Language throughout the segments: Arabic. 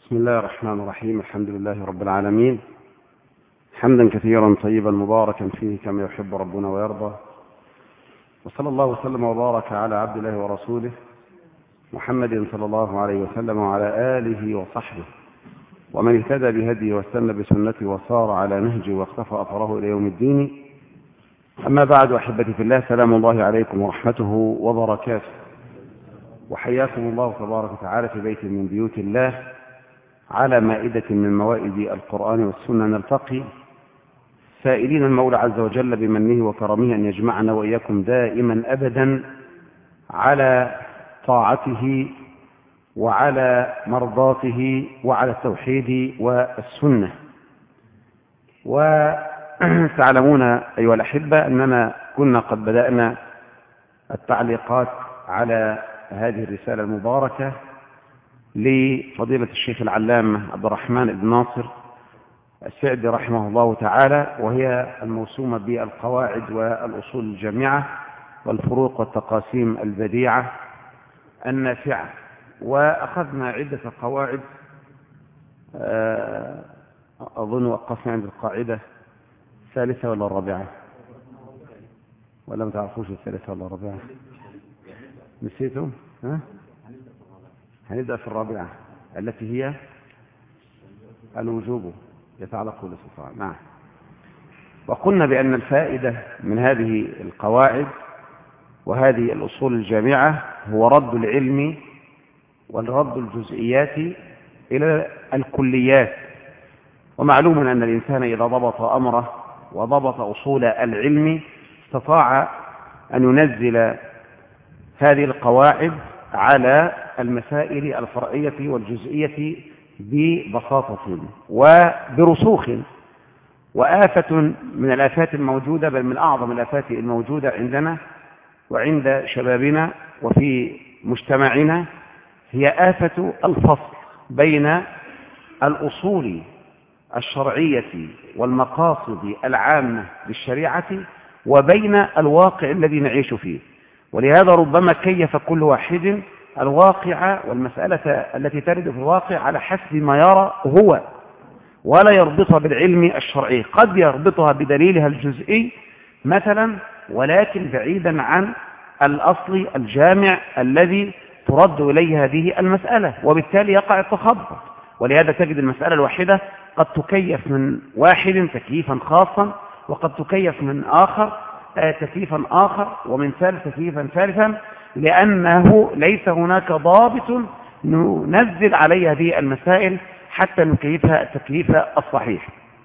بسم الله الرحمن الرحيم. الحمد لله رب العالمين، حمدا كثيرا طيبا مباركا فيه كما يحب ربنا ويرضى، وصلى الله وسلم وبارك على عبد الله ورسوله محمد صلى الله عليه وسلم وعلى آله وصحبه ومن اهتدى بهديه واستنى بسنته وصار على نهجه واقتفى أثره إلى يوم الدين. أما بعد، أحبتي في الله، سلام الله عليكم ورحمته وبركاته، وحياكم الله تبارك وتعالى في بيت من بيوت الله على مائدة من موائد القرآن والسنة نلتقي، سائلين المولى عز وجل بمنه وكرمه أن يجمعنا وإياكم دائما أبدا على طاعته وعلى مرضاته وعلى التوحيد والسنة. وتعلمون أيها الأحبة أننا كنا قد بدأنا التعليقات على هذه الرسالة المباركة لفضيلة الشيخ العلامة عبد الرحمن بن ناصر السعدي رحمه الله تعالى، وهي الموسومة بالقواعد والأصول الجامعة والفروق والتقاسيم البديعة النافعة. وأخذنا عدة قواعد، أظن وقفنا عند القاعدة الثالثة ولا الرابعة، ولا ما تعرفوش الثالثة ولا الرابعة؟ نسيتم؟ هنبدأ في الرابعة التي هي الوجوب يتعلق بالسلطان. نعم. وقلنا بأن الفائدة من هذه القواعد وهذه الأصول الجامعة هو رد العلم والرد الجزئيات إلى الكليات. ومعلوم أن الإنسان إذا ضبط أمره وضبط أصول العلم استطاع أن ينزل هذه القواعد على المسائل الفرعية والجزئية ببساطة وبرسوخ. وآفة من الآفات الموجودة، بل من أعظم الآفات الموجودة عندنا وعند شبابنا وفي مجتمعنا، هي آفة الفصل بين الأصول الشرعية والمقاصد العامة للشريعة وبين الواقع الذي نعيش فيه. ولهذا ربما كيف كل واحد الواقع والمسألة التي ترد في الواقع على حسب ما يرى هو، ولا يربطها بالعلم الشرعي. قد يربطها بدليلها الجزئي مثلا، ولكن بعيدا عن الأصل الجامع الذي ترد إليه هذه المسألة، وبالتالي يقع التخبط. ولهذا تجد المسألة الواحدة قد تكيف من واحد تكييفا خاصا، وقد تكيف من آخر تكييفا آخر، ومن ثالث تكييفا ثالثا، لأنه ليس هناك ضابط ننزل عليه هذه المسائل حتى نكيفها التكييف الصحيح.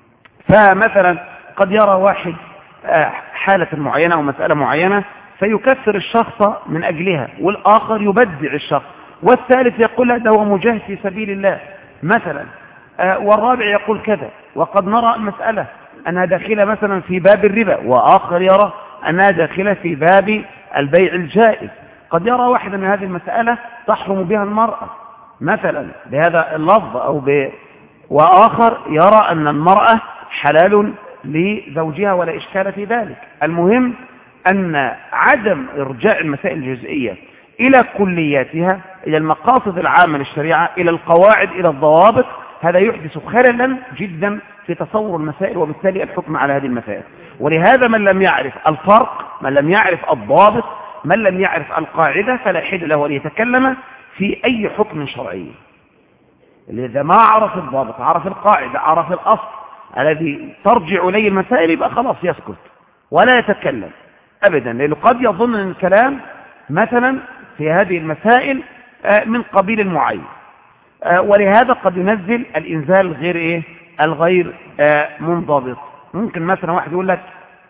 فمثلا قد يرى واحد حالة معينة أو مسألة معينة فيكثر الشخص من أجلها، والآخر يبدع الشخص، والثالث يقول ده هو مجاهد في سبيل الله مثلا، والرابع يقول كذا. وقد نرى المسألة أنها داخلة مثلا في باب الربا، وآخر يرى أنها داخلة في باب البيع الجائز. قد يرى واحد أن هذه المسألة تحرم بها المرأة مثلا بهذا اللفظ وآخر يرى أن المرأة حلال لزوجها ولا إشكال في ذلك. المهم أن عدم إرجاع المسائل الجزئية إلى كلياتها، إلى المقاصد العامة للشريعة، إلى القواعد، إلى الضوابط، هذا يحدث خللا جدا في تصور المسائل وبالتالي الحكم على هذه المسائل. ولهذا من لم يعرف الفرق، من لم يعرف الضابط، من لم يعرف القاعدة، فلا يحل له أن يتكلم في أي حكم شرعي. إذا ما عرف الضابط، عرف القاعدة، عرف الأصل الذي ترجع إليه المسائل، يبقى خلاص يسكت ولا يتكلم أبدا، لأنه قد يظن أن الكلام مثلا في هذه المسائل من قبيل معين، ولهذا قد ينزل الإنزال الغير منضبط. ممكن مثلا واحد يقول لك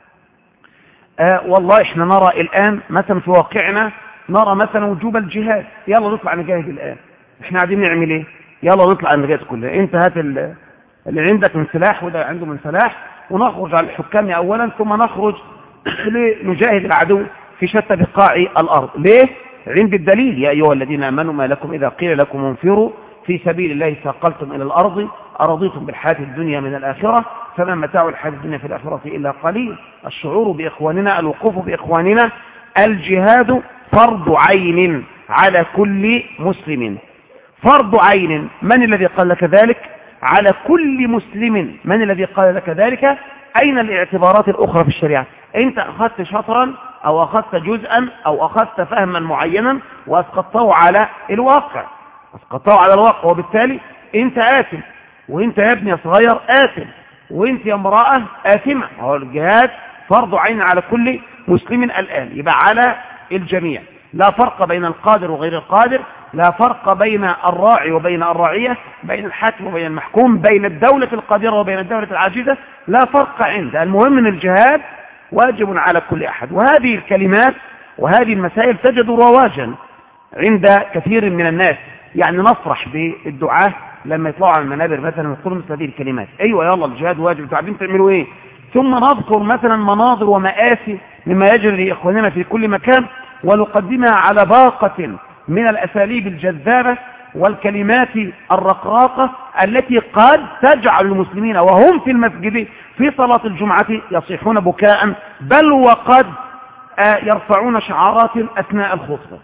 والله احنا نرى الآن مثلا في واقعنا نرى مثلا وجوب الجهاد، يلا نطلع نجاهد الآن. احنا قاعدين نعمل ايه؟ يلا نطلع نجاهد كلها، انت هات اللي عندك من سلاح وده عنده من سلاح، ونخرج على الحكام أولا، ثم نخرج لنجاهد العدو في شتى بقاع الأرض. ليه؟ عند الدليل: يا أيها الذين آمنوا ما لكم إذا قيل لكم انفروا في سبيل الله ثاقلتم إلى الأرض أرضيتم بالحياة الدنيا من الآخرة فما متاع الحياة الدنيا في الآخرة إلا قليل. الشعور بإخواننا، الوقوف بإخواننا، الجهاد فرض عين على كل مسلم، فرض عين. من الذي قال لك ذلك؟ على كل مسلم. من الذي قال لك ذلك؟ أين الاعتبارات الأخرى في الشريعة؟ أنت أخذت شطرا أو أخذت جزءا أو أخذت فهما معينا وأسقطته على الواقع، وبالتالي أنت آثم، وأنت يا ابني صغير آثم، وأنت يا امرأة آثمة. هو الجهاد فرض عين على كل مسلم الآن، يبقى على الجميع، لا فرق بين القادر وغير القادر، لا فرق بين الراعي وبين الرعية، بين الحاكم وبين المحكوم، بين الدولة القادرة وبين الدولة العاجزة، لا فرق عنده. المهم ان الجهاد واجب على كل أحد. وهذه الكلمات وهذه المسائل تجد رواجا عند كثير من الناس. يعني نفرح بالدعاة لما يطلعوا على المنابر مثلا ويقولوا مثل هذه الكلمات، ايوه يلا الجهاد واجب، انتوا عارفين تعملوا ايه؟ ثم نذكر مثلا مناظر ومآسي مما يجري لإخواننا في كل مكان، ونقدمها على باقة من الأساليب الجذابة والكلمات الرقراقة التي قد تجعل المسلمين وهم في المسجد في صلاة الجمعة يصيحون بكاء، بل وقد يرفعون شعارات أثناء الخطبة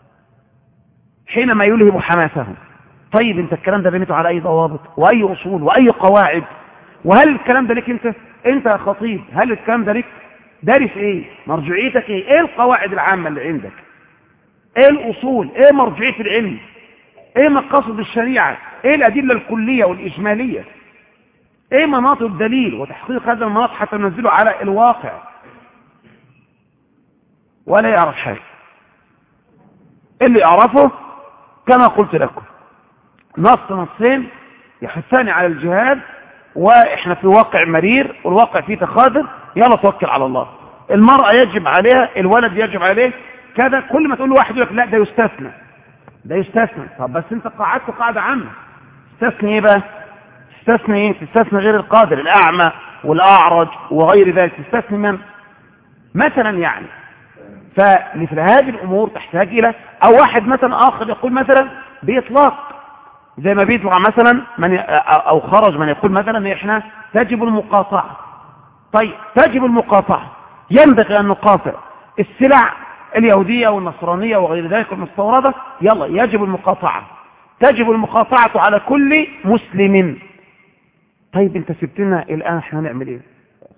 حينما يلهب حماسهم. طيب انت الكلام ده بنيته على أي ضوابط وأي أصول وأي قواعد؟ وهل الكلام ده لك انت يا خطيب؟ هل الكلام ده لك دارس ايه؟ مرجعيتك ايه؟ ايه القواعد العامة اللي عندك؟ ايه الاصول؟ ايه مرجعية العلم؟ ايه مقاصد الشريعة؟ ايه الادلة الكلية والاجمالية؟ ايه مناط الدليل وتحقيق هذا المناط حتى ننزله على الواقع؟ ولا يعرف حاجة. اللي يعرفه كما قلت لكم نصين يحثاني على الجهاد، واحنا في واقع مرير والواقع فيه تخاذل، يلا توكل على الله. المرأة يجب عليها، الولد يجب عليه كذا. كل ما تقول له واحد يقول لك لا ده يستثنى، ده يستثنى. طب بس انت قاعدت قاعدة عامة، تستثني ايه بقى؟ تستثني ايه؟ تستثني غير القادر، الاعمى والاعرج وغير ذلك، تستثني من مثلا يعني. فمثل هذه الامور تحتاج الى، او واحد مثلا اخر يقول مثلا باطلاق زي ما بيطلع مثلا من او خرج من يقول مثلا احنا تجب المقاطعة. طيب تجب المقاطعة، ينبغي ان نقاطع السلع اليهودية والنصرانية وغير ذلك المستوردة، يلا يجب المقاطعة، تجب المقاطعة على كل مسلم. طيب انت سبتنا الان احنا نعمل ايه؟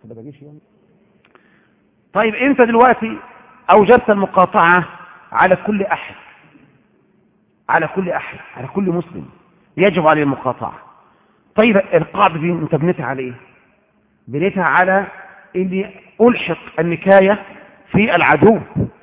طيب انت دلوقتي اوجدت المقاطعة على كل احد، على كل احد، على كل مسلم يجب عليه المقاطعة. طيب القاعدة دي انت بنيتها على ايه؟ بنيتها على اني الحق النكاية في العدو،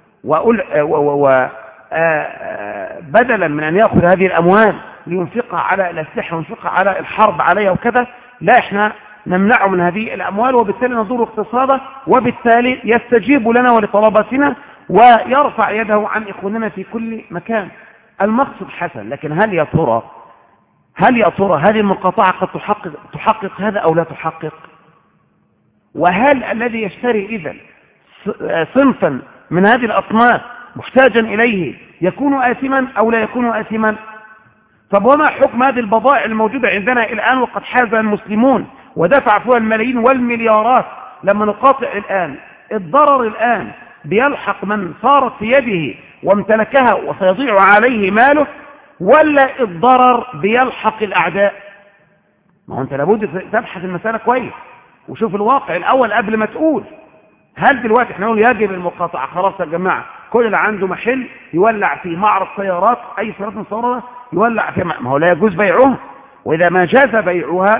بدلا من ان يأخذ هذه الاموال لينفقها على الاسلحة وينفقها على الحرب عليها وكذا، لا احنا نمنعه من هذه الاموال وبالتالي نضر اقتصاده، وبالتالي يستجيب لنا ولطلباتنا ويرفع يده عن اخواننا في كل مكان. المقصد حسن، لكن هل يا ترى هذه المقاطعة قد تحقق هذا أو لا تحقق؟ وهل الذي يشتري إذن صنفا من هذه الأصناف محتاجا إليه يكون آثما أو لا يكون آثما؟ طب وما حكم هذه البضائع الموجودة عندنا الآن وقد حاز المسلمون ودفع فيها الملايين والمليارات؟ لما نقاطع الآن الضرر الآن بيلحق من صارت في يده وامتلكها وسيضيع عليه ماله، ولا الضرر بيلحق الأعداء؟ ما هو أنت لابد تبحث المسألة كويس وشوف الواقع الأول قبل ما تقول. هل دلوقتي احنا نقول يجب المقاطعة؟ خلاص يا جماعة كل اللي عنده محل يولع فيه، معرض سيارات أي سيارات مستوردة يولع فيه، ما هو لا يجوز بيعها، وإذا ما جاز بيعها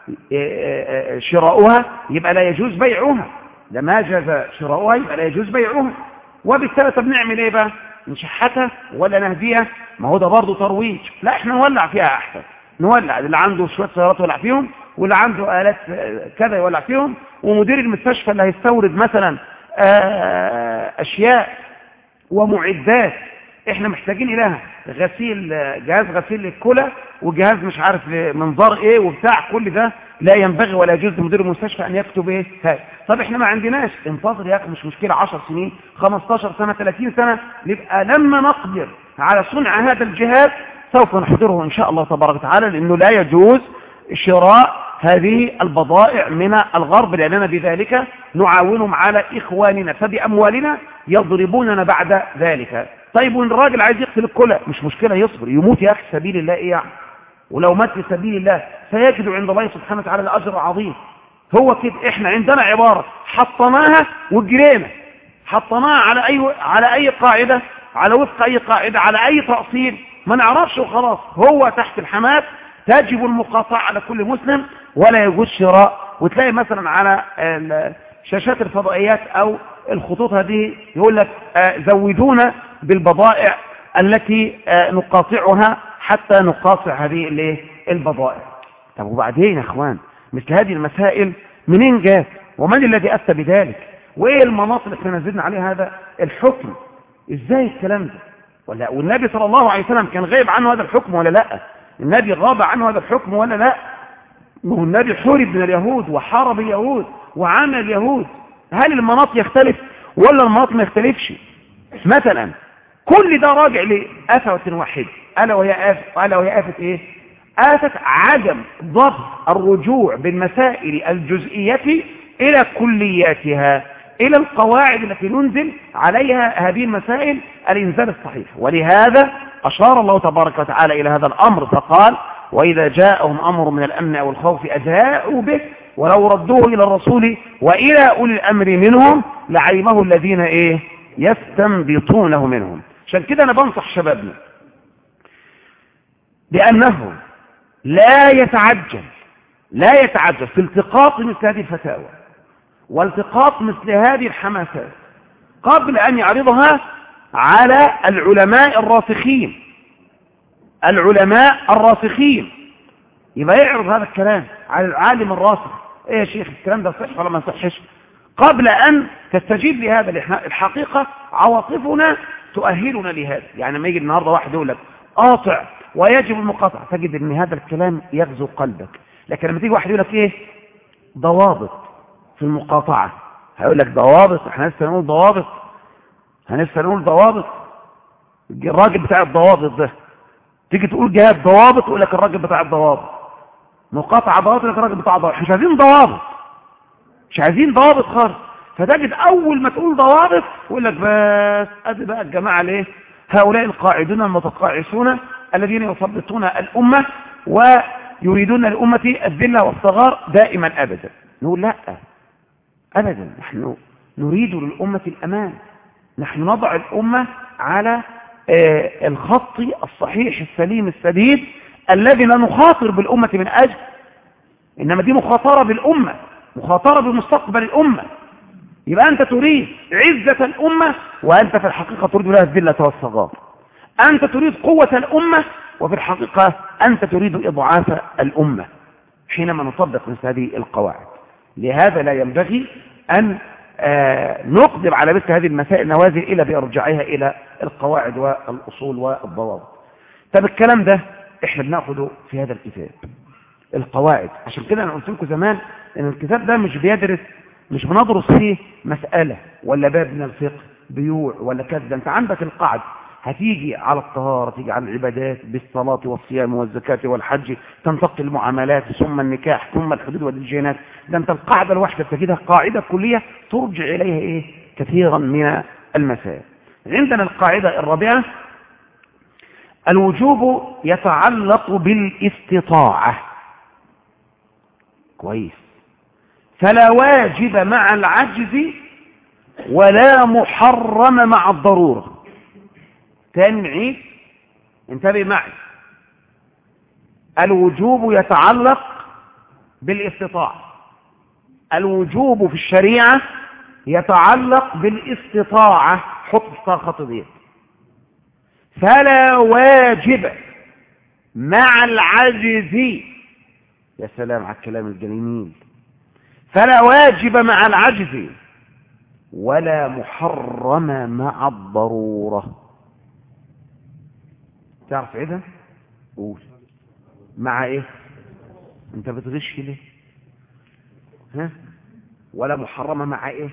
شراؤها يبقى لا يجوز بيعها، إذا ما جاز شراؤها يبقى لا يجوز بيعها. وبالتالي طب نعمل ايه بقى؟ نشحتها ولا نهديها؟ ما هو ده برضه ترويج. لا احنا نولع فيها احسن، نولع اللي عنده شويه سيارات يولع فيهم، واللي عنده آلات كذا يولع فيهم، ومدير المستشفى اللي هيستورد مثلا اشياء ومعدات احنا محتاجين اليها، غسيل، جهاز غسيل للكلى وجهاز مش عارف منظار ايه وبتاع، كل ده لا ينبغي ولا يجوز لمدير المستشفى ان يكتب ايه هذا. طب احنا ما عندناش، انتظر يا اخي مش مشكله 10 سنين 15 سنه 30 سنه نبقى لما نقدر على صنع هذا الجهاز سوف نحضره ان شاء الله تبارك وتعالى، لانه لا يجوز شراء هذه البضائع من الغرب، لاننا بذلك نعاونهم على اخواننا، فباموالنا يضربوننا بعد ذلك. طيب وان الراجل عايز يقتل الكلى مش مشكلة، يصبر يموت يا اخي سبيل الله ايه يعني، ولو مات في سبيل الله سيجد عند الله سبحانه وتعالى الاجر عظيم. هو كده، احنا عندنا عبارة حطناها وجرينا، حطناها على اي قاعدة، على وفق اي قاعدة، على اي تأصيل ما نعرفش وخلاص. هو تحت الحماس تجب المقاطعة على كل مسلم ولا يجوز شراء. وتلاقي مثلا على شاشات الفضائيات او الخطوط هذه يقول لك زودونا بالبضائع التي نقاطعها حتى نقاطع هذه البضائع. طب وبعدين يا اخوان مثل هذه المسائل منين جات ومن الذي افتى بذلك وايه المناط اللي احنا نزلنا عليه هذا الحكم؟ ازاي الكلام ده؟ ولا والنبي صلى الله عليه وسلم كان غايب عنه هذا الحكم ولا لا؟ النبي غاب عنه هذا الحكم ولا لا؟ ما هو النبي حارب من اليهود وحارب اليهود وعامل اليهود. هل المناط يختلف ولا المناط ما يختلفش؟ مثلا كل ده راجع لآفة واحدة، ألا وهي آفة ايه؟ آفة عدم ضبط الرجوع بالمسائل الجزئية إلى كلياتها، إلى القواعد التي ننزل عليها هذه المسائل الإنزال الصحيح. ولهذا أشار الله تبارك وتعالى إلى هذا الأمر فقال: وإذا جاءهم أمر من الأمن أو الخوف أذاعوا به ولو ردوه إلى الرسول وإلى أولي الأمر منهم لعلمه الذين يستنبطونه منهم. عشان كده أنا بنصح شبابنا بأنه لا يتعجل في التقاط مثل هذه الفتاوى والتقاط مثل هذه الحماسات قبل أن يعرضها على العلماء الراسخين. يبقى يعرض هذا الكلام على العالم الراسخ: ايه يا شيخ الكلام ده صح ولا ما صحش؟ قبل أن تستجيب لهذا. الحقيقة عواطفنا تؤهلنا لهذا. يعني لما يجي النهارده واحد يقول لك قاطع ويجب المقاطعة، تجد ان هذا الكلام يغزو قلبك. لكن لما تيجي واحد يقول لك ايه ضوابط في المقاطعة، هيقول لك ضوابط، احنا لسه نقول ضوابط. الراجل بتاع الضوابط ده تيجي تقول جهاد ضوابط يقول لك الراجل بتاع الضوابط، مقاطعة ضوابط يقول لك الراجل بتاع الضوابط. مش عايزين ضوابط خالص. فتجد اول ما تقول ضوابط يقول لك بس ادي بقى الجماعة هؤلاء القاعدون المتقاعسون الذين يثبطون الأمة ويريدون للأمة الذلة والصغار دائما أبدا. نقول لا أبدا، نحن نريد للأمة الأمان، نحن نضع الأمة على الخط الصحيح السليم السديد الذي لا نخاطر بالأمة من أجل، إنما دي مخاطرة بالأمة، مخاطرة بمستقبل الأمة. يبقى أنت تريد عزة الأمة وأنت في الحقيقة تريد لها الذلة والصغار. أنت تريد قوة الأمة وفي الحقيقة أنت تريد إضعاف الأمة حينما نطبق مثل هذه القواعد. لهذا لا ينبغي أن نقدم على مثل هذه المسائل نوازل إلا بإرجاعها إلى القواعد والأصول والضوابط. طب الكلام ده إحنا بناخده في هذا الكتاب القواعد. عشان كده أنا قلت لكم زمان إن الكتاب ده مش بندرس فيه مسألة ولا باب من الفقه بيوع ولا كذا. أنت عندك القاعدة، هتيجي على الطهارة، تيجي على العبادات بالصلاة والصيام والزكاة والحج، تنتقل المعاملات، ثم النكاح، ثم الحدود والديانات. ده انت القاعدة الواحدة بتجدها قاعدة كلية ترجع إليها كثيرا من المسائل. عندنا القاعدة الرابعة: الوجوب يتعلق بالاستطاعة. كويس. فلا واجب مع العجز ولا محرم مع الضرورة. تاني نعيد، انتبه معي. الوجوب يتعلق بالاستطاعة. الوجوب في الشريعة يتعلق بالاستطاعة. حط خط دي. فلا واجب مع العجز. يا سلام على الكلام الجميل. فلا واجب مع العجز ولا محرم مع الضرورة. تعرف ايه ده؟ قول. مع ايه؟ انت بتغش ليه؟ ها؟ ولا محرمة مع ايه؟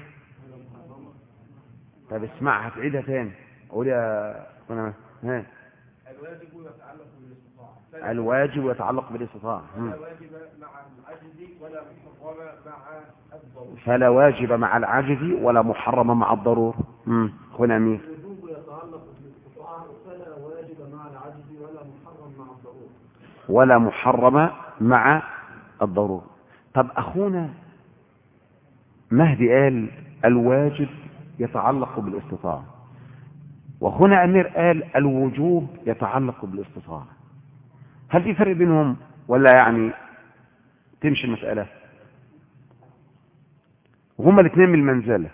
طب اسمعها، تعيدها تاني. قول يا ها. الواجب يتعلق بالاستطاعة. الواجب يتعلق بالاستطاعة. فلا واجب مع العجز ولا محرم مع الضرورة. فلا واجب مع العجز ولا محرم مع الضرورة. هنا مين؟ الوجوب يتعلق بالاستطاعة ولا محرم مع الضرورة. طب أخونا مهدي قال الواجب يتعلق بالاستطاعة، وأخونا أمير قال الوجوب يتعلق بالاستطاعة. هل في فرق بينهم ولا يعني تمشي المسألة؟ وهما الاثنين من المنزلة.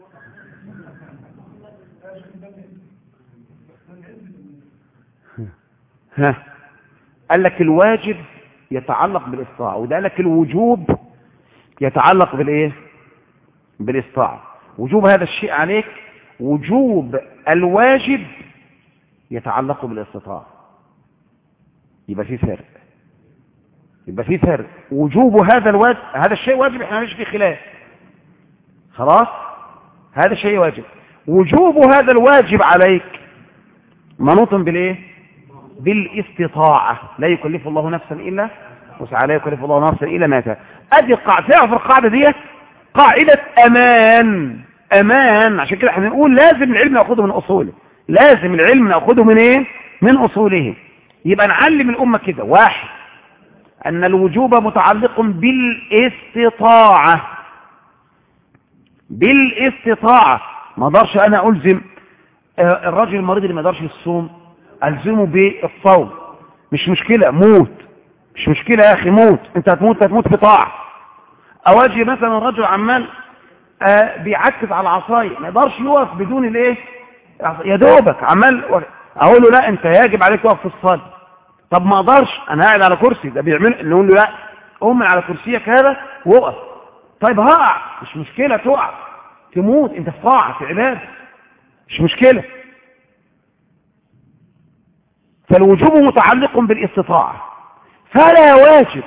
ها قال لك الواجب يتعلق بالاستطاعة، وده قال لك الوجوب يتعلق بالايه؟ بالاستطاعة. وجوب هذا الشيء عليك، وجوب الواجب يتعلق بالاستطاعة. يبقى في فرق، يبقى في فرق. وجوب هذا الواجب، هذا الشيء واجب، احنا مش في خلاف، خلاص هذا شيء واجب. وجوب هذا الواجب عليك منوط بالايه؟ بالاستطاعة. لا يكلف الله نفسا الا وسعها، لا يكلف الله نفسا الا ما اتاها. ادي القاعده، تعرف القاعده دي قاعده امان. امان، عشان كده احنا نقول لازم العلم ناخذه من اصوله، لازم العلم ناخذه من ايه؟ من اصوله. يبقى نعلم الامه كده: واحد، ان الوجوب متعلق بالاستطاعه. بالاستطاعه. ما اقدرش انا الزم الراجل المريض اللي ما يقدرش يصوم الزمه بالصوم، مش مشكله، موت، مش مشكله يا اخي، موت، انت هتموت في طاعه. او اجي مثلا الرجل عمال بيعكس على العصايه، ما يقدرش يقف بدون الايه؟ يا دوبك عمال، اقول له لا انت يجب عليك تقف في الصلاه. طب ما اقدرش، انا قاعد على كرسي، ده بيعمل، نقول له لا قوم من على كرسيك هذا وقف. طيب هقع، مش مشكله، تقع تموت، انت في طاعه، في عباده، مش مشكله. فالوجوب متعلق بالاستطاعه، فلا واجب،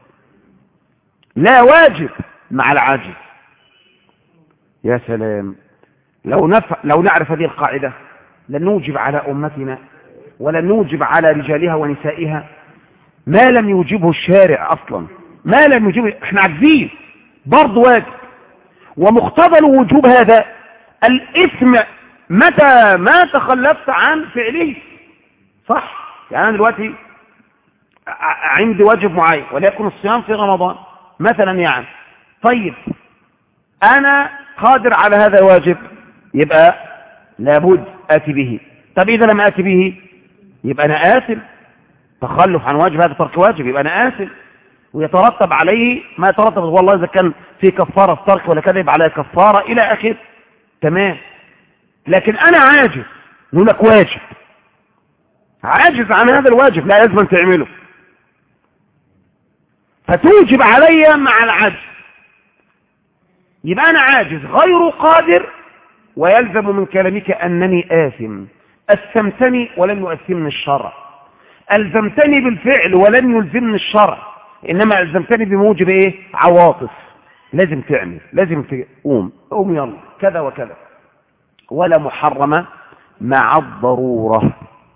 لا واجب مع العاجز. يا سلام، لو نعرف هذه القاعدة لن نوجب على أمتنا ولن نوجب على رجالها ونسائها ما لم يوجبه الشارع أصلا. ما لم يوجبه، احنا عاجزين برضه واجب. ومقتضى الوجوب هذا الإثم متى ما تخلفت عن فعله، صح؟ يعني أنا دلوقتي عندي واجب معين وليكن الصيام في رمضان مثلا، يعني طيب أنا قادر على هذا الواجب، يبقى لابد آتي به. طب إذا لم آتي به يبقى أنا آثم، تخلف عن واجب هذا ترك واجب، يبقى أنا آثم، ويترتب عليه ما يترتب، والله إذا كان في كفارة ترك ولا كذب على كفارة إلى آخر، تمام. لكن أنا عاجز، نقول لك واجب، عاجز عن هذا الواجب، لا لازم تعمله، فتوجب علي مع العجز. يبقى أنا عاجز غير قادر، ويلزم من كلامك أنني آثم. أثمتني ولم يؤثمني الشرع، ألزمتني بالفعل ولم يلزمني الشرع، إنما ألزمتني بموجب إيه؟ عواطف، لازم تعمل، لازم تقوم، قوم يلا كذا وكذا. ولا محرم مع الضرورة،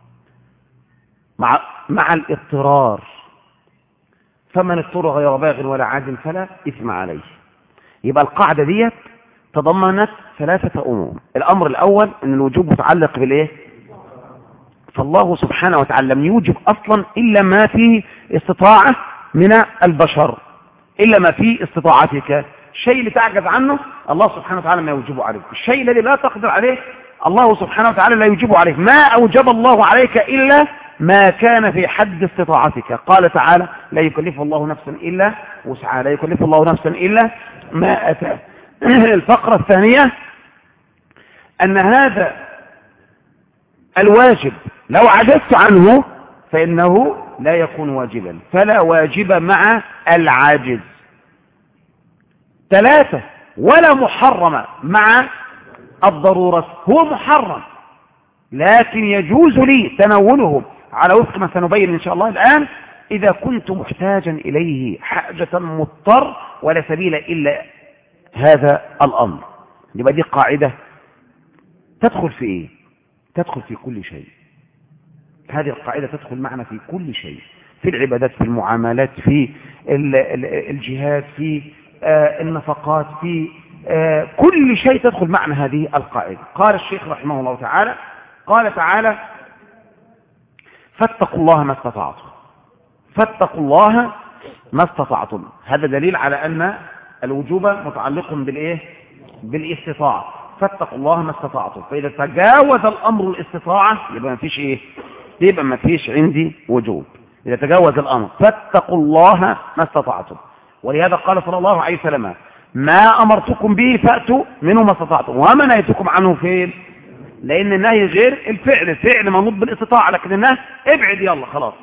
مع الاضطرار. فمن اضطر غير باغ ولا عاد فلا إثم عليه. يبقى القاعدة دي تضمنت ثلاثة أمور. الأمر الأول أن الوجوب متعلق بالإيه؟ فالله سبحانه وتعالى لم يوجب أصلا إلا ما فيه استطاعة من البشر، إلا ما فيه استطاعتك. الشيء اللي تعجز عنه الله سبحانه وتعالى ما يوجبه عليك، الشيء الذي لا تقدر عليه الله سبحانه وتعالى لا يوجبه عليك. ما أوجب الله عليك إلا ما كان في حد استطاعتك. قال تعالى: لا يكلف الله نفسا إلا وسعها، لا يكلف الله نفسا إلا ما أتاه. الفقرة الثانية أن هذا الواجب لو عجزت عنه فإنه لا يكون واجبا، فلا واجب مع العاجز. ثلاثة، ولا محرم مع الضرورة. هو محرم لكن يجوز لي تناوله على وفق ما سنبين إن شاء الله الآن، إذا كنت محتاجا إليه حاجة مضطر ولا سبيل إلا هذا الأمر. يبقى دي قاعدة تدخل في إيه؟ تدخل في كل شيء. هذه القاعدة تدخل معنا في كل شيء، في العبادات، في المعاملات، في الجهاد، في النفقات، في كل شيء تدخل معنا هذه القاعدة. قال الشيخ رحمه الله تعالى، قال تعالى: فاتقوا الله ما استطعتم. فاتقوا الله ما استطعتم. هذا دليل على أن الوجوب متعلق بالإيه؟ بالاستطاعة. فاتقوا الله ما استطعتم. فإذا تجاوز الأمر الاستطاعة يبقى ما فيش إيه؟ يبقى ما فيش عندي وجوب. إذا تجاوز الأمر فاتقوا الله ما استطعتم. ولهذا قال صلى الله عليه وسلم ما أمرتكم به فأتوا منه ما استطعتم وما نهيتكم عنه فين؟ لأن النهي غير الفعل، الفعل منوط بالاستطاعة، لكن النهي ابعد يلا خلاص.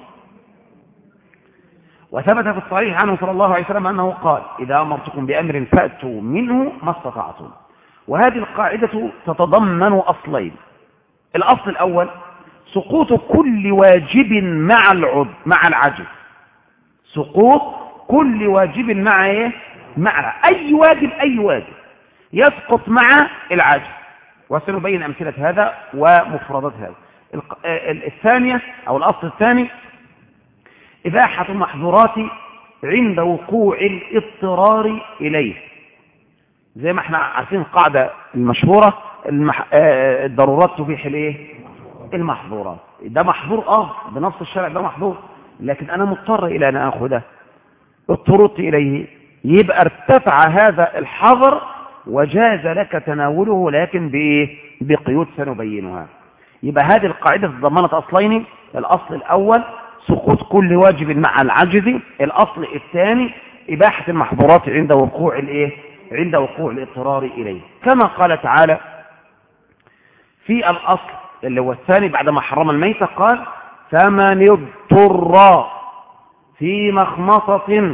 وثبت في الصحيح عنه صلى الله عليه وسلم أنه قال إذا أمرتكم بأمر فأتوا منه ما استطعتم. وهذه القاعدة تتضمن أصلين. الأصل الأول سقوط كل واجب مع العجز. سقوط كل واجب مع إيه؟ مع أي واجب يسقط مع العجز، وسنبين أمثلة هذا ومفردات هذا. الثانية أو الأصل الثاني إباحة المحظورات عند وقوع الاضطرار إليه. زي ما احنا عارفين القاعدة المشهورة الضرورات تبيح الايه؟ المحظورات. ده محظور بنص الشرع ده محظور، لكن أنا مضطر إلى أن أخذه، اضطررت إليه، يبقى ارتفع هذا الحظر وجاز لك تناوله، لكن بإيه؟ بقيود سنبينها. يبقى هذه القاعدة تضمنت أصلين. الأصل الأول سقوط كل واجب مع العجز. الأصل الثاني إباحة المحظورات عند وقوع الإيه؟ عند وقوع الاضطرار إليه، كما قال تعالى في الأصل اللي هو الثاني بعدما حرم الميتة قال فمن اضطر في مخمصة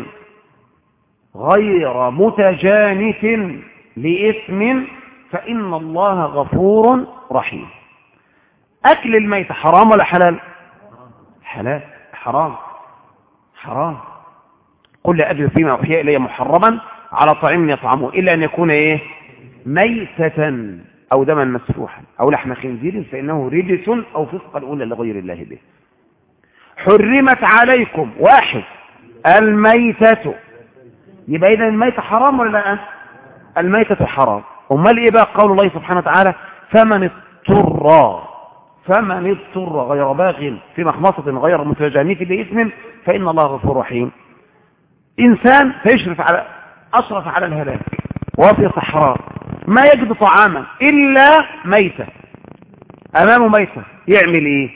غير متجانف لإثم فإن الله غفور رحيم. أكل الميت حرام ولا حلال؟ حلال. حرام. قل لا أجد فيما أوحي إلي محرما على طعام يطعمه إلا أن يكون إيه؟ ميتة أو دما مسفوحا أو لحم خنزير فإنه رجس أو فسقا أولى لغير الله به. حرمت عليكم واحد الميتة. يبقى إذا الميتة حرام ولا لا؟ الميتة حرام. أمال إيه بقى قول الله سبحانه وتعالى فمن اضطر غير باغ في مخمصة غير متجانف لإثم فإن الله غفور رحيم. إنسان أشرف على الهلاك وفي صحراء ما يجد طعاما إلا ميتة، أمامه ميتة، يعمل إيه؟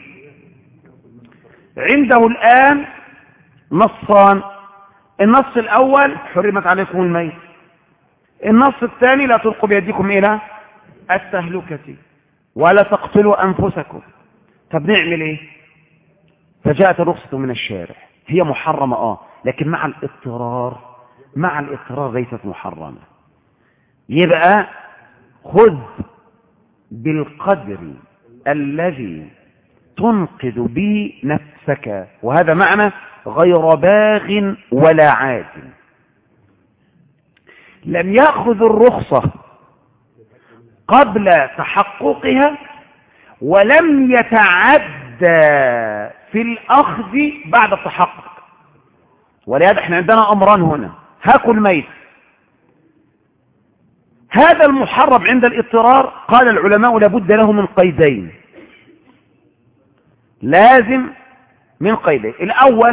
عنده الآن نصان. النص الأول حرمت عليكم الميت، النص الثاني لا تلقوا بيدكم إلى التهلكة ولا تقتلوا أنفسكم. طب نعمل إيه؟ فجاءت الرخصة من الشارع، هي محرمة لكن مع الاضطرار ليست محرمة. يبقى خذ بالقدر الذي تنقذ به نفسك، وهذا معنى غير باغ ولا عاد. لم يأخذ الرخصة قبل تحققها ولم يتعدى في الأخذ بعد التحقق. ولهذا احنا عندنا أمران هنا، هاكل ميت. هذا المحرم عند الاضطرار قال العلماء لابد له من قيدين، لازم من قيدين. الأول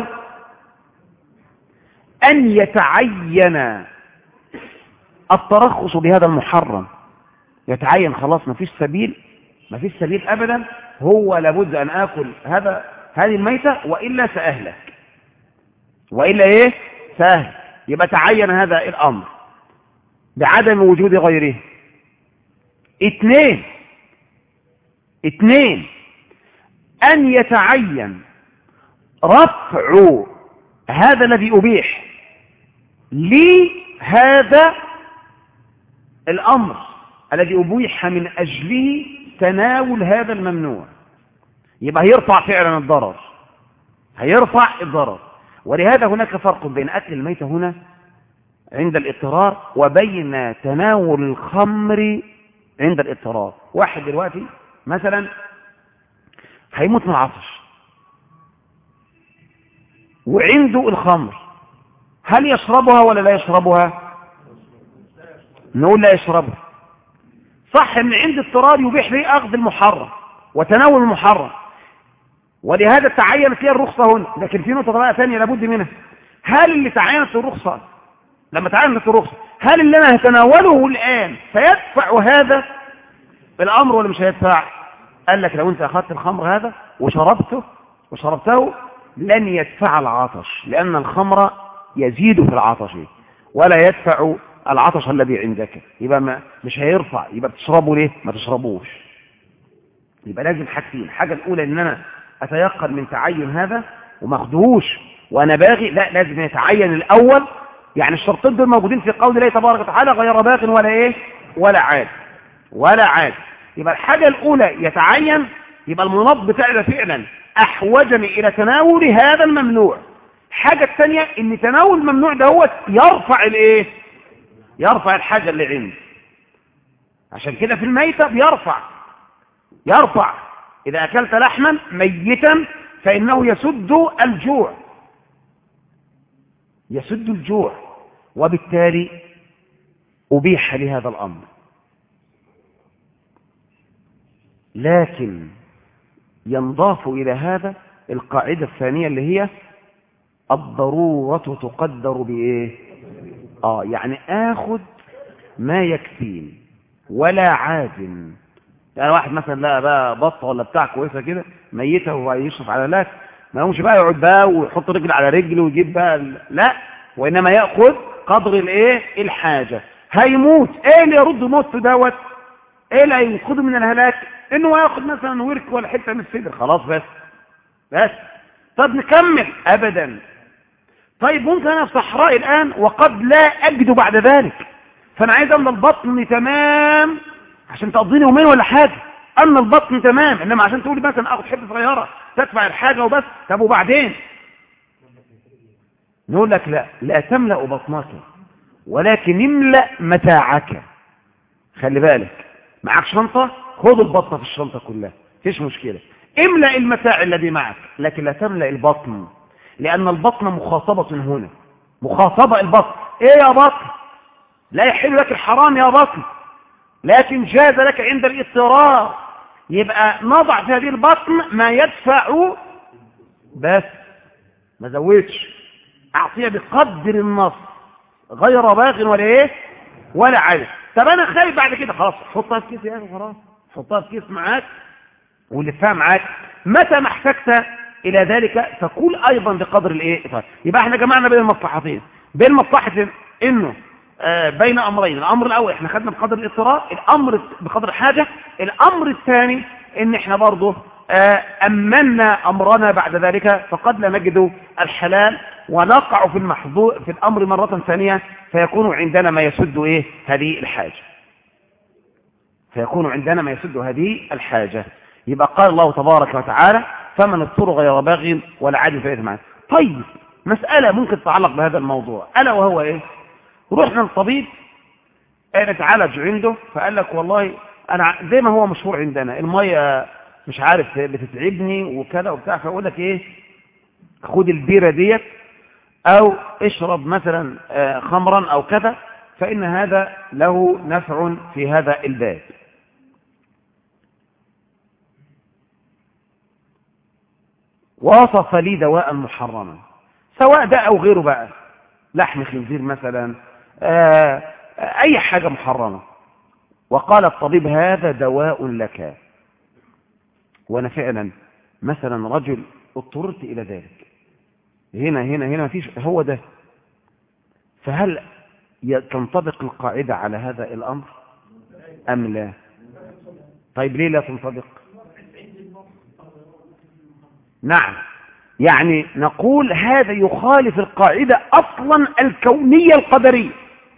أن يتعين الترخص بهذا المحرم، يتعين خلاص ما فيش سبيل أبدا، هو لابد أن آكل هذه الميتة وإلا سأهلك، وإلا إيه؟ سهل. يبقى تعين هذا الأمر بعدم وجود غيره. اثنين أن يتعين رفع هذا الذي أبيح لهذا الأمر الذي أبيح من أجله تناول هذا الممنوع. يبقى هيرفع فعلا الضرر. ولهذا هناك فرق بين أكل الميتة هنا عند الاضطرار وبين تناول الخمر عند الاضطرار. واحد دلوقتي مثلا هيموت من العطش وعنده الخمر، هل يشربها ولا لا يشربها؟ نقول لا يشربها. صح ان عند اضطرار يبيح لي اخذ المحرم وتناول المحرم، ولهذا تعينت لي الرخصة هنا. لكن في نقطة بقى ثانية لابد منها، هل اللي تعينت الرخصة لما تعينت الرخصة هل اللي أنا هتناوله الآن سيدفع هذا الأمر ولا مش هيدفع؟ قال لك لو أنت أخذت الخمر هذا وشربته لن يدفع العطش، لأن الخمر يزيد في العطش ولا يدفع العطش الذي عندك. يبقى مش هيرفع. يبقى بتشربه ليه؟ ما تشربوش. يبقى لازم حاجتين. الحاجة الأولى إن أنا أتيقن من تعين هذا وما أخدهوش وأنا باغي، لا، لازم يتعين الأول. يعني الشرطين دول موجودين في قول الله تبارك وتعالى غير باغ ولا إيه ولا عاد. يبقى الحاجة الأولى يتعين، يبقى المناط بتاعنا فعلا أحوجني إلى تناول هذا الممنوع. الحاجة الثانية إن تناول الممنوع ده يرفع الإيه؟ يرفع الحاجة اللي عندي. عشان كده في الميتة يرفع. إذا أكلت لحما ميتا فإنه يسد الجوع، وبالتالي أبيح لهذا الأمر. لكن ينضاف إلى هذا القاعدة الثانية اللي هي الضرورة تقدر بإيه؟ يعني آخذ ما يكفيني ولا عازم. يعني واحد مثلا لا بقى بطة ولا بتاع كويسة كده ميتة ويشرف على لاك، ما يقومش بقى يقعد بقى ويحط رجل على رجل ويجيب بقى، لا، وإنما يأخذ قدر الإيه؟ الحاجة. هيموت، إيه اللي يرد موت دوت؟ إيه اللي هينقذه من الهلاك؟ إنه يأخذ مثلا ورك ولا حتة من الصدر، خلاص بس. طب نكمل؟ أبدا. طيب ممكن أنا في صحراء الآن وقد لا أجد بعد ذلك، فأنا عايز أملى البطن تمام عشان تقضيني يومين ولا حاجة، أملى البطن تمام، إنما عشان تقولي مثلا أخذ حتة صغيرة تدفع الحاجة وبس. طب وبعدين؟ نقول لك لا تملأ بطنك، ولكن املأ متاعك. خلي بالك، معك شنطة، خذ البطن في الشنطة كلها، مفيش مشكلة. املأ المتاع الذي معك، لكن لا تملأ البطن، لأن البطن مخاطبة هنا، مخاطبة البطن. إيه يا بطن؟ لا يحل لك الحرام يا بطن، لكن جاز لك عند الاضطرار. يبقى نضع في هذه البطن ما يدفع بس، ما زودش، أعطيها بقدر النص غير باغ ولا عادة. طب أنا خايف بعد كده، خلاص حطها في كيس يا أخي، خلاص حطها في كيس معاك ولفها معاك. متى ما احتجت إلى ذلك فقول أيضا بقدر الإيه. يبقى احنا جمعنا بين المصلحتين، بين مصلحة إنه بين أمرين. الأمر الأول احنا خدنا بقدر الاضطرار، الأمر بقدر الحاجة. الأمر الثاني إن احنا برضه أمنا أمرنا بعد ذلك، فقد لا نجد الحلال ونقع في المحظور في الأمر مرة ثانية، فيكون عندنا ما يسد هذه الحاجة. يبقى قال الله تبارك وتعالى فمن اضطر غير باغ ولا عاد فإثم عنه. طيب مسألة ممكن تتعلق بهذا الموضوع، ألا وهو إيه؟ رحنا للطبيب نتعالج عنده، فقال لك والله أنا زي ما هو مشهور عندنا المية مش عارف بتتعبني وكذا وبتاع، فأقول لك إيه، خد البيرة ديت أو اشرب مثلا خمرا أو كذا، فإن هذا له نفع في هذا الباب. وصف لي دواء محرما، سواء ده أو غيره بقى، لحم خنزير مثلا، أي حاجة محرمة، وقال الطبيب هذا دواء لك، وأنا فعلا مثلا رجل اضطررت إلى ذلك، هنا فيش هو ده، فهل تنطبق القاعدة على هذا الأمر أم لا؟ طيب ليه لا تنطبق؟ نعم، يعني نقول هذا يخالف القاعدة أصلا الكونية القدرية.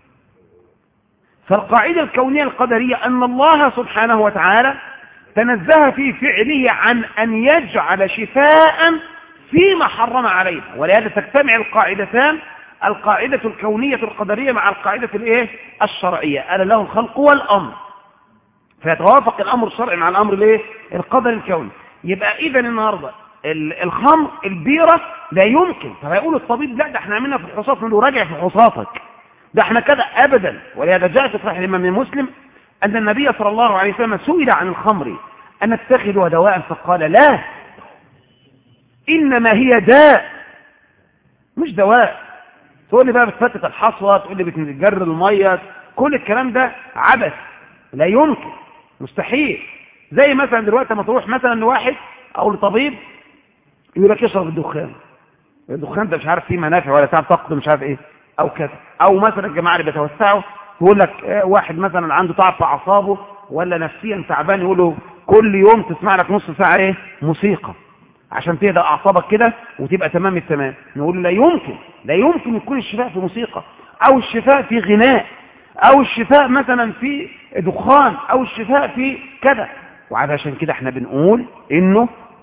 فالقاعدة الكونية القدرية أن الله سبحانه وتعالى تنزه في فعله عن أن يجعل شفاء فيما حرم عليه، ولهذا تجتمع القاعدتان، القاعدة الكونية القدرية مع القاعدة الشرعية، ألا له الخلق والأمر، فيتوافق الأمر الشرعي مع الأمر القدر الكوني. يبقى إذن النهاردة الخمر البيرة لا يمكن، فيقول الطبيب لا ده احنا عملنا في الحصات، نقول راجع في حصاتك، ده احنا كذا، أبدا. ولهذا جاء في صحيح الإمام مسلم أن النبي صلى الله عليه وسلم سئل عن الخمر أن اتخذها دواء، فقال لا، إنما هي داء مش دواء. تقول لي بقى بتفتت الحصوة، تقول لي بتجر المية، كل الكلام ده عبث، لا يمكن، مستحيل. زي مثلا دلوقتي ما تروح مثلا لواحد أو لطبيب يقول لك يشرب الدخان، الدخان ده مش عارف فيه منافع ولا تعب تقضي مش عارف ايه او كذا. او مثلا الجماعه اللي بيتوسعوا يقول لك واحد مثلا عنده تعب في اعصابه ولا نفسيا تعبان، يقول له كل يوم تسمع لك نص ساعه ايه موسيقى عشان تهدأ اعصابك كده وتبقى تمام التمام. نقول له لا يمكن، لا يمكن يكون الشفاء في موسيقى، او الشفاء في غناء، او الشفاء مثلا في دخان، او الشفاء في كذا. وعشان كده احنا بنقول انه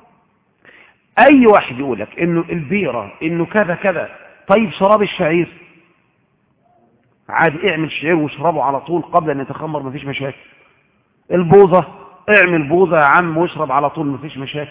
اي واحد يقول لك انه البيرة انه كذا كذا، طيب شراب الشعير عادي، اعمل شعير واشربه على طول قبل ان يتخمر، مفيش مشاكل. البوظة اعمل بوظة يا عم واشرب على طول، مفيش مشاكل.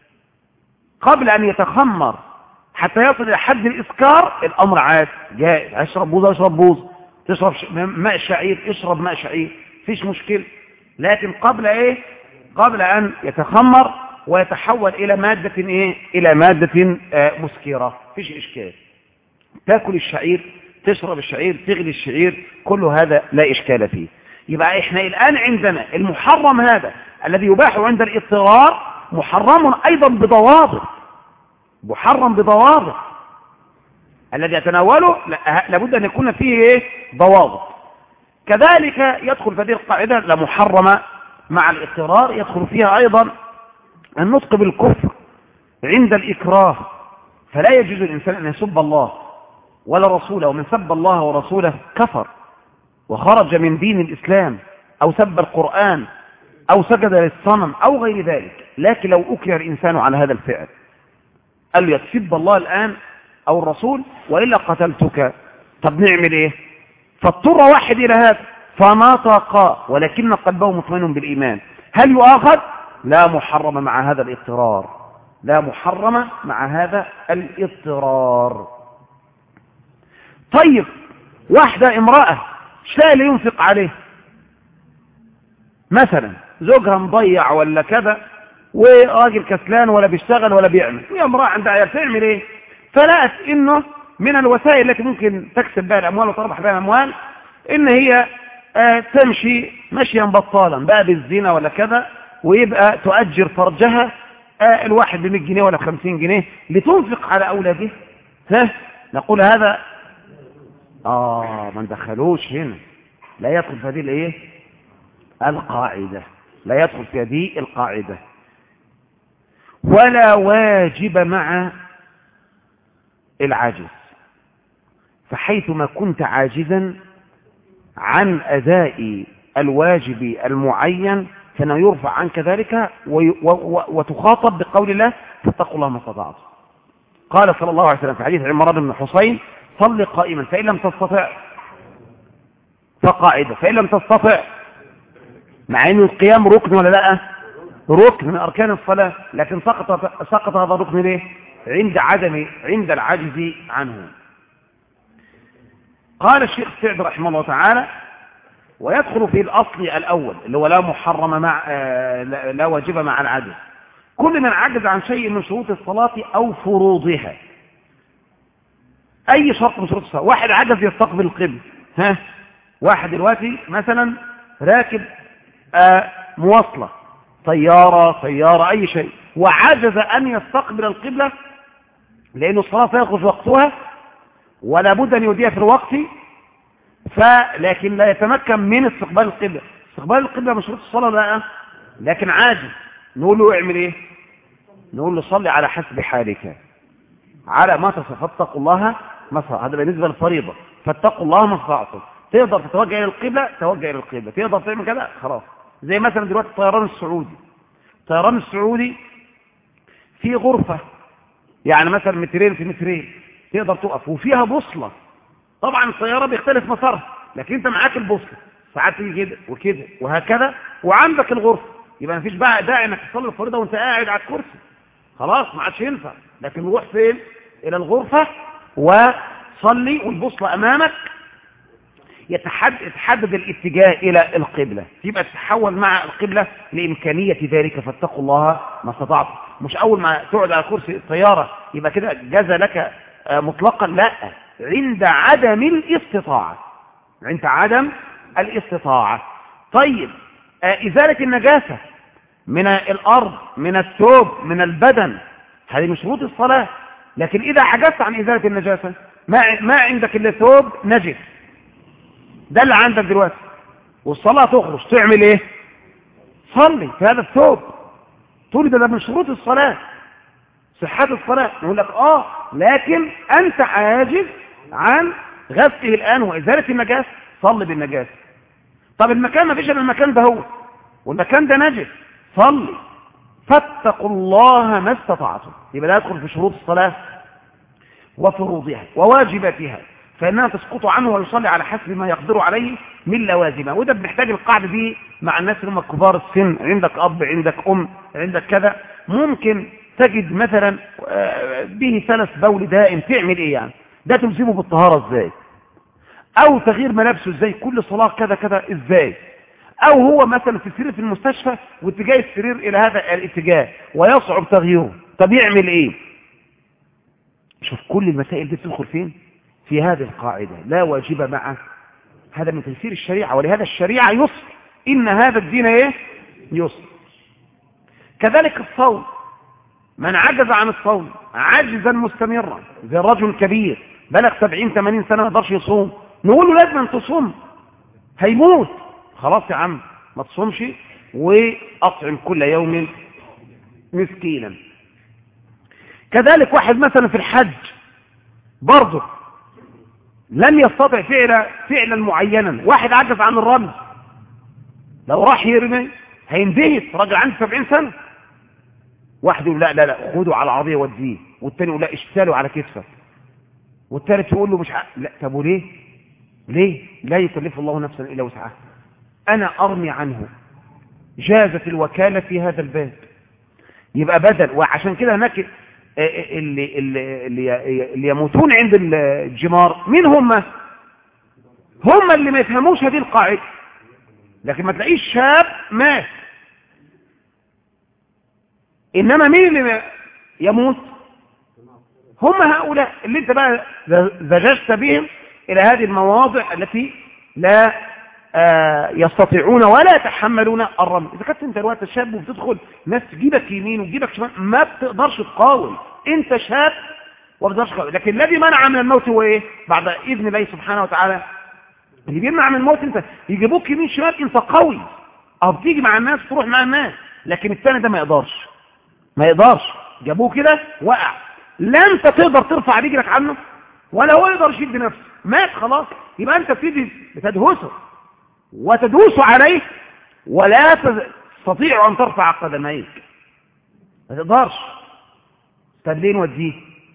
قبل ان يتخمر حتى يصل الى حد الاسكار الامر عادي جائز، اشرب بوظة اشرب بوظة، تشرب ماء شعير اشرب ماء شعير، مفيش مشكلة. لكن قبل ايه؟ قبل ان يتخمر ويتحول الى مادة ايه؟ الى مادة مسكرة، مفيش اشكال. تاكل الشعير، تشرب الشعير، تغلي الشعير، كل هذا لا اشكال فيه. يبقى احنا الان عندنا المحرم هذا الذي يباح عند الاضطرار محرم ايضا بضوابط، محرم بضوابط. الذي يتناوله لابد ان يكون فيه ايه؟ ضوابط. كذلك يدخل في هذه القاعدة لمحرمة مع الاضطرار، يدخل فيها ايضا النطق بالكفر عند الإكراه. فلا يجوز الإنسان أن يسب الله ولا رسوله، ومن سب الله ورسوله كفر وخرج من دين الإسلام، أو سب القرآن، أو سجد للصنم، أو غير ذلك. لكن لو أكره الإنسان على هذا الفعل، قال له يتسب الله الآن أو الرسول وإلا قتلتك، طب نعمل إيه؟ فاضطر واحد إلى هذا فنطق ولكن قلبه مطمئن بالإيمان، هل يؤاخذ؟ لا محرم مع هذا الاضطرار، لا محرم مع هذا الاضطرار. طيب واحدة امرأة مش لاقي اللي ينفق عليه، مثلا زوجها مضيع ولا كذا، وراجل كسلان ولا بيشتغل ولا بيعمل، وهي امرأة عندها عيال، تعمل ايه؟ فلقت انه من الوسائل التي ممكن تكسب بها الاموال وتربح بها الاموال ان هي تمشي مشيا بطالا بقى بالزنا ولا كذا، ويبقى تؤجر فرجها الواحد ب100 جنيه ولا ب50 جنيه لتنفق على أولاده. نقول هذا ما ندخلوش هنا، لا يدخل في هذه الايه؟ القاعدة، لا يدخل في هذه القاعدة. ولا واجب مع العاجز، فحيثما كنت عاجزا عن أداء الواجب المعين فإنه يرفع عنك ذلك وتخاطب بقول الله فاتقوا الله ما استطعتم. قال صلى الله عليه وسلم في حديث عمران بن حسين صل قائما فإن لم تستطع فقاعدا فإن لم تستطع، مع أن القيام ركن ولا لا؟ ركن من أركان الصلاة، لكن سقط هذا الركن ليه؟ عند العجز عنه. قال الشيخ سعد رحمه الله تعالى ويدخل في الأصل الأول اللي هو لا محرم مع لا واجب مع العجز، كل من عجز عن شيء من شروط الصلاة أو فروضها. أي شرط من شروط الصلاة، واحد عجز يستقبل القبل، واحد دلوقتي مثلا راكب مواصلة طيارة أي شيء، وعجز أن يستقبل القبلة لأن الصلاة سيخرج وقتها ولا بد أن يوديها في الوقت، لكن لا يتمكن من استقبال القبلة. استقبال القبلة من شروط الصلاة لا، لكن عاجز، نقول له اعمل ايه؟ نقول له صلي على حسب حالك، على ما تستطيع، فاتقوا الله ما استطعتم. هذا بالنسبة للفريضة، فاتقوا الله ما استطعتم. تقدر تتوجه الى القبلة توجه الى القبلة، تقدر تعمل كذا خلاص. زي مثلا دلوقتي الطيران السعودي في غرفة يعني مثلا 2 في 2 تقدر تقف وفيها بوصلة. طبعا الطيارة بيختلف مسارها، لكن انت معاك البوصلة، ساعات تيجي كده وكده وهكذا، وعندك الغرفة، يبقى مفيش بقى داعي انك تصلي الفريضة وانت قاعد على الكرسي، خلاص ما عادش ينفع. لكن روح فين؟ الى الغرفة وصلي والبوصلة امامك، يتحدد الاتجاه الى القبلة، يبقى تتحول مع القبلة لامكانية ذلك، فاتقوا الله ما استطعتم. مش أول ما تقعد على كرسي الطيارة يبقى كده جاز لك مطلقا، لا، عند عدم الاستطاعة، عند عدم الاستطاعة. طيب إزالة النجاسة من الأرض، من الثوب، من البدن، هذه من شروط الصلاة. لكن إذا عجزت عن إزالة النجاسة، ما عندك إلا ثوب نجس، ده اللي عندك دلوقتي، والصلاة تخرج، تعمل إيه؟ صلي في هذا الثوب، تقول ده من شروط الصلاة، صحة الصلاة. نقول لك لكن أنت عاجز عن غسله الآن وإزالة النجاسة، صلي بالنجاسة. طب المكان ما فيش إلا المكان ده هو، والمكان ده نجس، صلي. فاتقوا الله ما استطعتم. يبقى ده يدخل في شروط الصلاة وفروضها وواجباتها، فإنها تسقط عنه ويصلي على حسب ما يقدر عليه من لوازمه. وده بنحتاج القاعدة دي مع الناس اللي هم كبار السن، عندك أب، عندك أم، عندك كذا، ممكن تجد مثلا به سلس بول دائم، تعمل إيه يعني؟ ده تلزمه بالطهارة إزاي؟ أو تغيير ملابسه إزاي؟ كل صلاة كذا كذا إزاي؟ أو هو مثلا في سرير في المستشفى واتجاه السرير إلى هذا الاتجاه ويصعب تغييره، طب يعمل إيه؟ شوف كل المسائل دي تدخل فين؟ في هذه القاعدة، لا واجب معه. هذا من تيسير الشريعة، ولهذا الشريعة يسر، إن هذا الدين إيه؟ يسر. كذلك الصوم، من عجز عن الصوم عجزا مستمرا، زي الرجل الكبير بلغ 70-80 سنة ما يقدرش يصوم، نقول له لازم أن تصوم، هيموت، خلاص يا عم ما تصومش وأطعم كل يوم مسكينا. كذلك واحد مثلا في الحج برضه لم يستطع فعلا معينا، واحد عجز عن الرمي، لو راح يرمي هيندهس، راجل عنده 70 سنة، واحد يقول لا لا لا خده على العربية وديه، والتاني يقول لا اشتاله على كتفه، والثالث يقول له مش لا. طب وليه؟ ليه؟ لا يكلف الله نفسا إلا وسعها، أنا أرمي عنه، جازت الوكالة في هذا الباب. يبقى بدل، وعشان كده هناك اللي يموتون عند الجمار مين هم؟ هم اللي ما يفهموش هذه القاعدة. لكن ما تلاقيش شاب مات، إنما مين اللي يموت؟ هم هؤلاء اللي انت بقى زججت بهم إلى هذه المواضع التي لا يستطيعون ولا يتحملون الرمي. إذا كنت انت الوقت شاب وبتدخل ناس تجيبك يمين وتجيبك شمال، ما بتقدرش تقاوم، انت شاب وما بتقدرش تقاوم. لكن الذي منع من الموت هو ايه؟ بعد إذن الله سبحانه وتعالى اللي بيمنع من الموت، انت يجيبوك يمين شمال، انت قوي او بتيجي مع الناس تروح مع الناس. لكن الثاني ده ما يقدرش، جابوه كده وقع، لا انت تقدر ترفع رجلك عنه ولا هو يقدر يشد نفسه، مات خلاص. يبقى انت بتيجي بتدهسه وتدوس عليه ولا تستطيع ان ترفع قدميك، ما تقدرش. طب ليه نوديه؟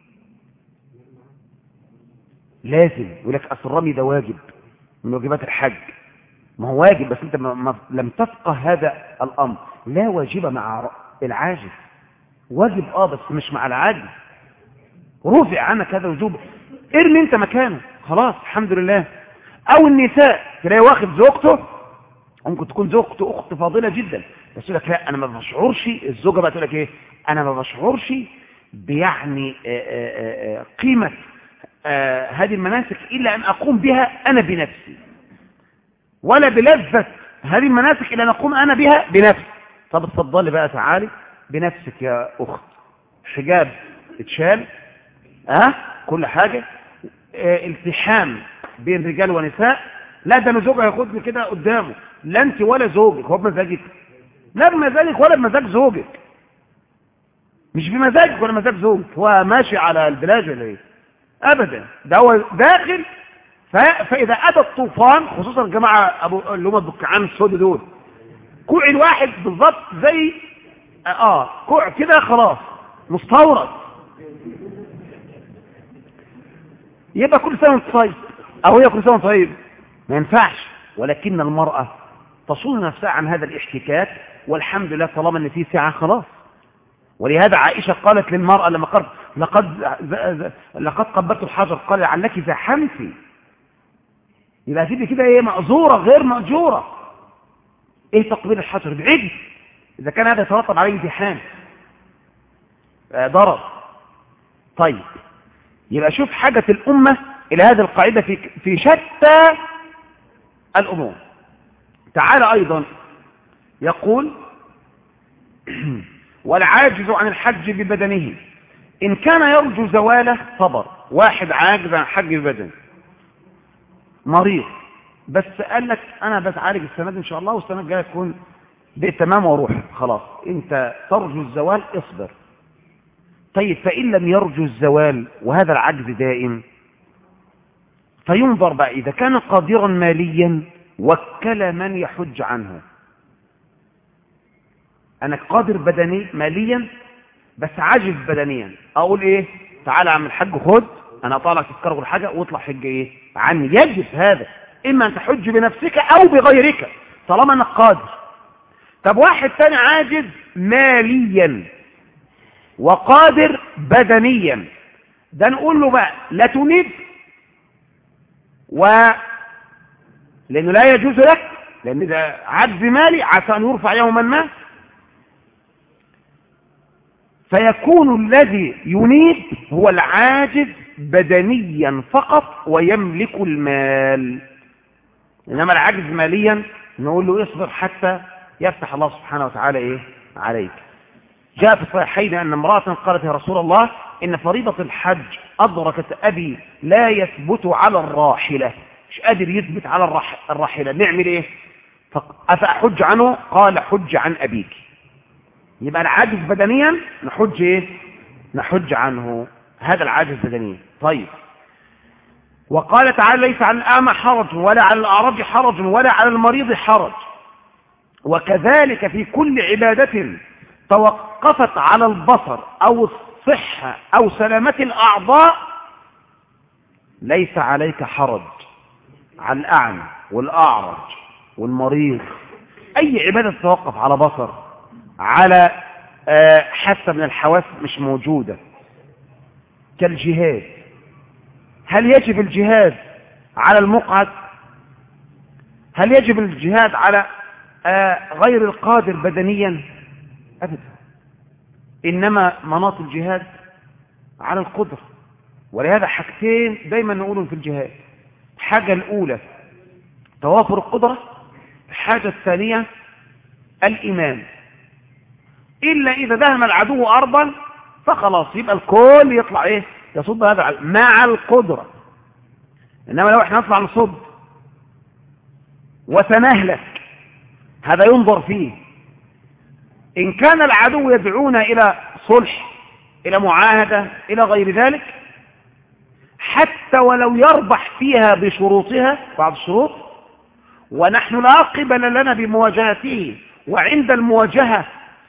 لازم يقول لك اصل الرمي ده واجب من واجبات الحج. ما هو واجب، بس انت لم تفقه هذا الامر. لا واجب مع العاجز، واجب بس مش مع العاجز. رفع عنك هذا الوجوب، ارمي انت مكانه خلاص الحمد لله. او النساء تلاقي واخد زوجته، ممكن تكون زوجته اخت فاضله جدا، بس يقول لك لا انا ما بشعرش، الزوجه بقى تقول لك ايه؟ انا ما بشعرش بيعني قيمه هذه المناسك الا ان اقوم بها انا بنفسي، ولا بلذة هذه المناسك الا ان اقوم انا بها بنفسي. طب اتفضلي بقى تعالي بنفسك يا اخت، حجاب اتشال، كل حاجه، التحام بين رجال ونساء، لا ده انا زوجها ياخدني كده قدامه، لا انت ولا زوجك، هو بمزاجك؟ لا بمزاجك ولا بمزاج زوجك، مش بمزاجك ولا مزاج زوجك، هو ماشي على البلاج ولا ايه؟ ابدا، ده هو داخل. فاذا اتى الطوفان، خصوصا الجماعه اللي هم الدكعان السود دول، كوع الواحد بالظبط زي كوع كده خلاص مستورد، يبقى كل سنه وانت طيب، او هي كل سنه وانت طيب، ما ينفعش. ولكن المراه تصون نفسها عن هذا الاحتكاك، والحمد لله طالما ان في سعه خلاص. ولهذا عائشه قالت للمراه لما قالت لقد قبلت الحجر، قال لعلك زحمتي، يبقى تبقى كده ايه؟ مأزوره غير مأجوره. ايه تقبيل الحجر؟ بعيد اذا كان هذا يترتب عليه امتحان. ضرر. طيب يبقى شوف حاجة الأمة إلى هذه القاعدة في شتى الأمور. تعالى أيضا يقول والعاجز عن الحج ببدنه إن كان يرجو زواله صبر. واحد عاجز عن الحج ببدنه، مريض، بس قال لك أنا بتعالج السنة دي إن شاء الله والسنة الجاية تكون بالتمام وأروح، خلاص أنت ترجو الزوال اصبر. طيب فإن لم يرجو الزوال وهذا العجز دائم فينظر بقى إذا كان قادرا ماليا وكل من يحج عنه. أنا قادر بدني ماليا بس عاجز بدنيا، أقول إيه؟ تعالى يا عم الحج خد أنا أطالع تذكره الحاجة واطلع حج إيه؟ عني. يجب هذا، إما أن تحج بنفسك أو بغيرك طالما أنك قادر. طب واحد تاني عاجز ماليا وقادر بدنيا، ده نقول له بقى لا تنيب لأنه لا يجوز لك، لأن ده عجز مالي عسى أن يرفع يوما ما، فيكون الذي ينيب هو العاجز بدنيا فقط ويملك المال. إنما العاجز ماليا نقول له اصبر حتى يفتح الله سبحانه وتعالى إيه عليك. جاء في الصحيحين أن امرأة قالت يا رسول الله إن فريضة الحج أدركت أبي لا يثبت على الراحلة، مش قادر يثبت على الراحلة، نعمل إيه؟ أفأحج عنه؟ قال حج عن أبيك. يبقى العاجز بدنيا نحج إيه؟ نحج عنه، هذا العاجز بدنيا. طيب وقال تعالى ليس على الأعمى حرج ولا على الأعرج حرج ولا على المريض حرج. وكذلك في كل عبادة توقفت على البصر أو الصحة أو سلامة الأعضاء ليس عليك حرج. على الأعمى والأعرج والمريض، أي عبادة تتوقف على بصر، على حاسة من الحواس مش موجودة، كالجهاد. هل يجب الجهاد على المقعد؟ هل يجب الجهاد على غير القادر بدنيا؟ أبدا. إنما مناط الجهاد على القدرة. ولهذا حاجتين دايما نقولهم في الجهاد: الحاجة الأولى توافر القدرة، الحاجة الثانية الإيمان. إلا إذا دهم العدو أرضا فخلاص يبقى الكل يطلع إيه؟ يصد هذا العدو مع القدرة. إنما لو إحنا نطلع نصد وسنهلك هذا ينظر فيه. إن كان العدو يدعونا إلى صلح، إلى معاهدة، إلى غير ذلك، حتى ولو يربح فيها بشروطها بعض الشروط، ونحن لا قبل لنا بمواجهته، وعند المواجهة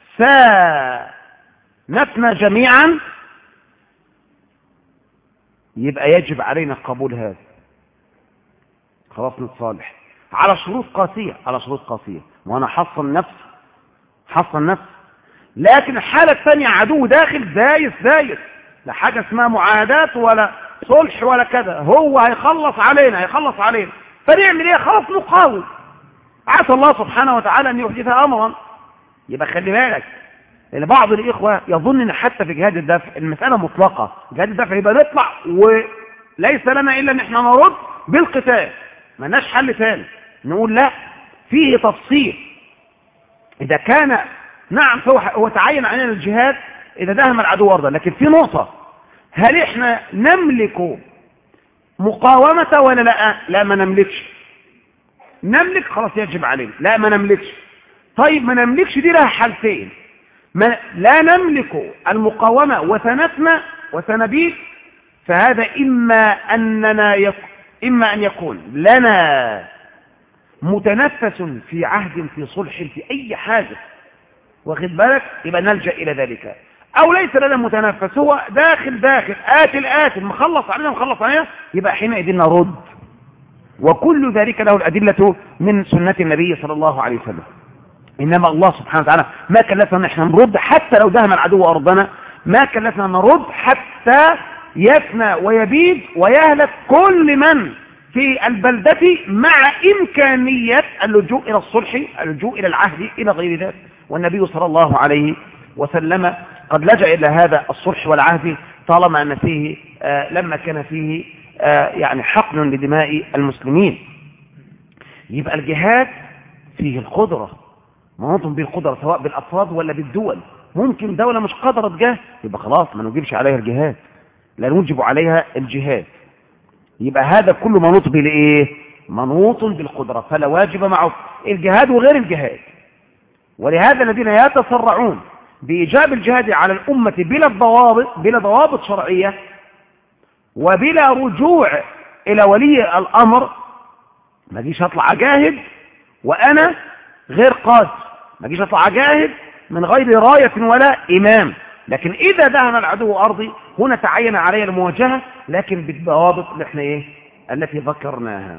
سنفنى جميعا، يبقى يجب علينا قبول هذا. خلاص نتصالح على شروط قاسية، على شروط قاسية، وأنا حصن نفس. لكن الحالة الثانية عدو داخل دايس، لا حاجة اسمها معاهدات ولا صلح ولا كذا، هو هيخلص علينا. فنعمل ايه؟ خلاص نقاوم، عسى الله سبحانه وتعالى ان يحدث امرا. يبقى خلي بالك، لان بعض الاخوة يظن ان حتى في جهاد الدفع المسألة مطلقة. جهاد الدفع يبقى نطلع وليس لنا الا ان احنا نرد بالقتال، ما لناش حل ثاني. نقول لا، فيه تفصيل. اذا كان نعم هو تعين علينا الجهاد اذا دهم العدو ارضا، لكن في نقطة: هل احنا نملك مقاومة ولا لا؟ لا ما نملكش. نملك خلاص يجب علينا. لا ما نملكش. طيب ما نملكش دي لها حالتين: لا نملك المقاومة وسنتنا وسنبيد، فهذا إما أن يكون لنا متنفس في عهد، في صلح، في أي حاجة، واخد بالك، يبقى نلجأ إلى ذلك. أو ليس لنا متنفس، هو داخل آتل مخلص علينا، يبقى حينئذ نرد. وكل ذلك له الأدلة من سنة النبي صلى الله عليه وسلم. إنما الله سبحانه وتعالى ما كلفنا أن احنا نرد حتى لو دهم العدو أرضنا، ما كلفنا نرد حتى يفنى ويبيد ويهلك كل من في البلدة، مع إمكانية اللجوء إلى الصلح، اللجوء إلى العهد، إلى غير ذلك. والنبي صلى الله عليه وسلم قد لجأ إلى هذا الصلح والعهد طالما أن فيه لما كان فيه يعني حقن لدماء المسلمين. يبقى الجهاد فيه القدرة، منوط بالقدرة سواء بالأفراد ولا بالدول. ممكن دولة مش قادرة تجاهد، يبقى خلاص ما نجيبش عليها الجهاد، لا نوجب عليها الجهاد. يبقى هذا كله منوط بالإيه؟ منوط بالقدرة، فلا واجب معه الجهاد وغير الجهاد. ولهذا الذين يتسرعون بإيجاب الجهاد على الأمة بلا ضوابط شرعية وبلا رجوع إلى ولي الأمر، ما جيش أطلع أجاهد وأنا غير قادر، ما جيش أطلع أجاهد من غير راية ولا إمام. لكن إذا دهن العدو أرضي هنا تعين علي المواجهة، لكن بالضوابط اللي احنا التي ذكرناها.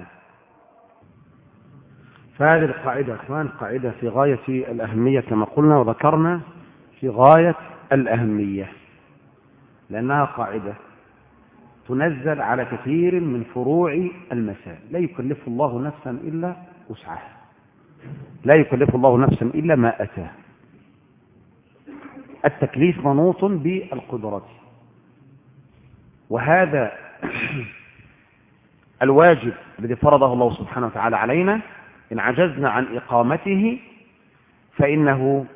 فهذه القاعدة أخوان قاعدة في غاية الأهمية كما قلنا وذكرنا، في غاية الأهمية، لأنها قاعدة تنزل على كثير من فروع المسائل. لا يكلف الله نفسا إلا وسعها، لا يكلف الله نفسا إلا ما أتاه. التكليف منوط بالقدرات، وهذا الواجب الذي فرضه الله سبحانه وتعالى علينا إن عجزنا عن إقامته فإنه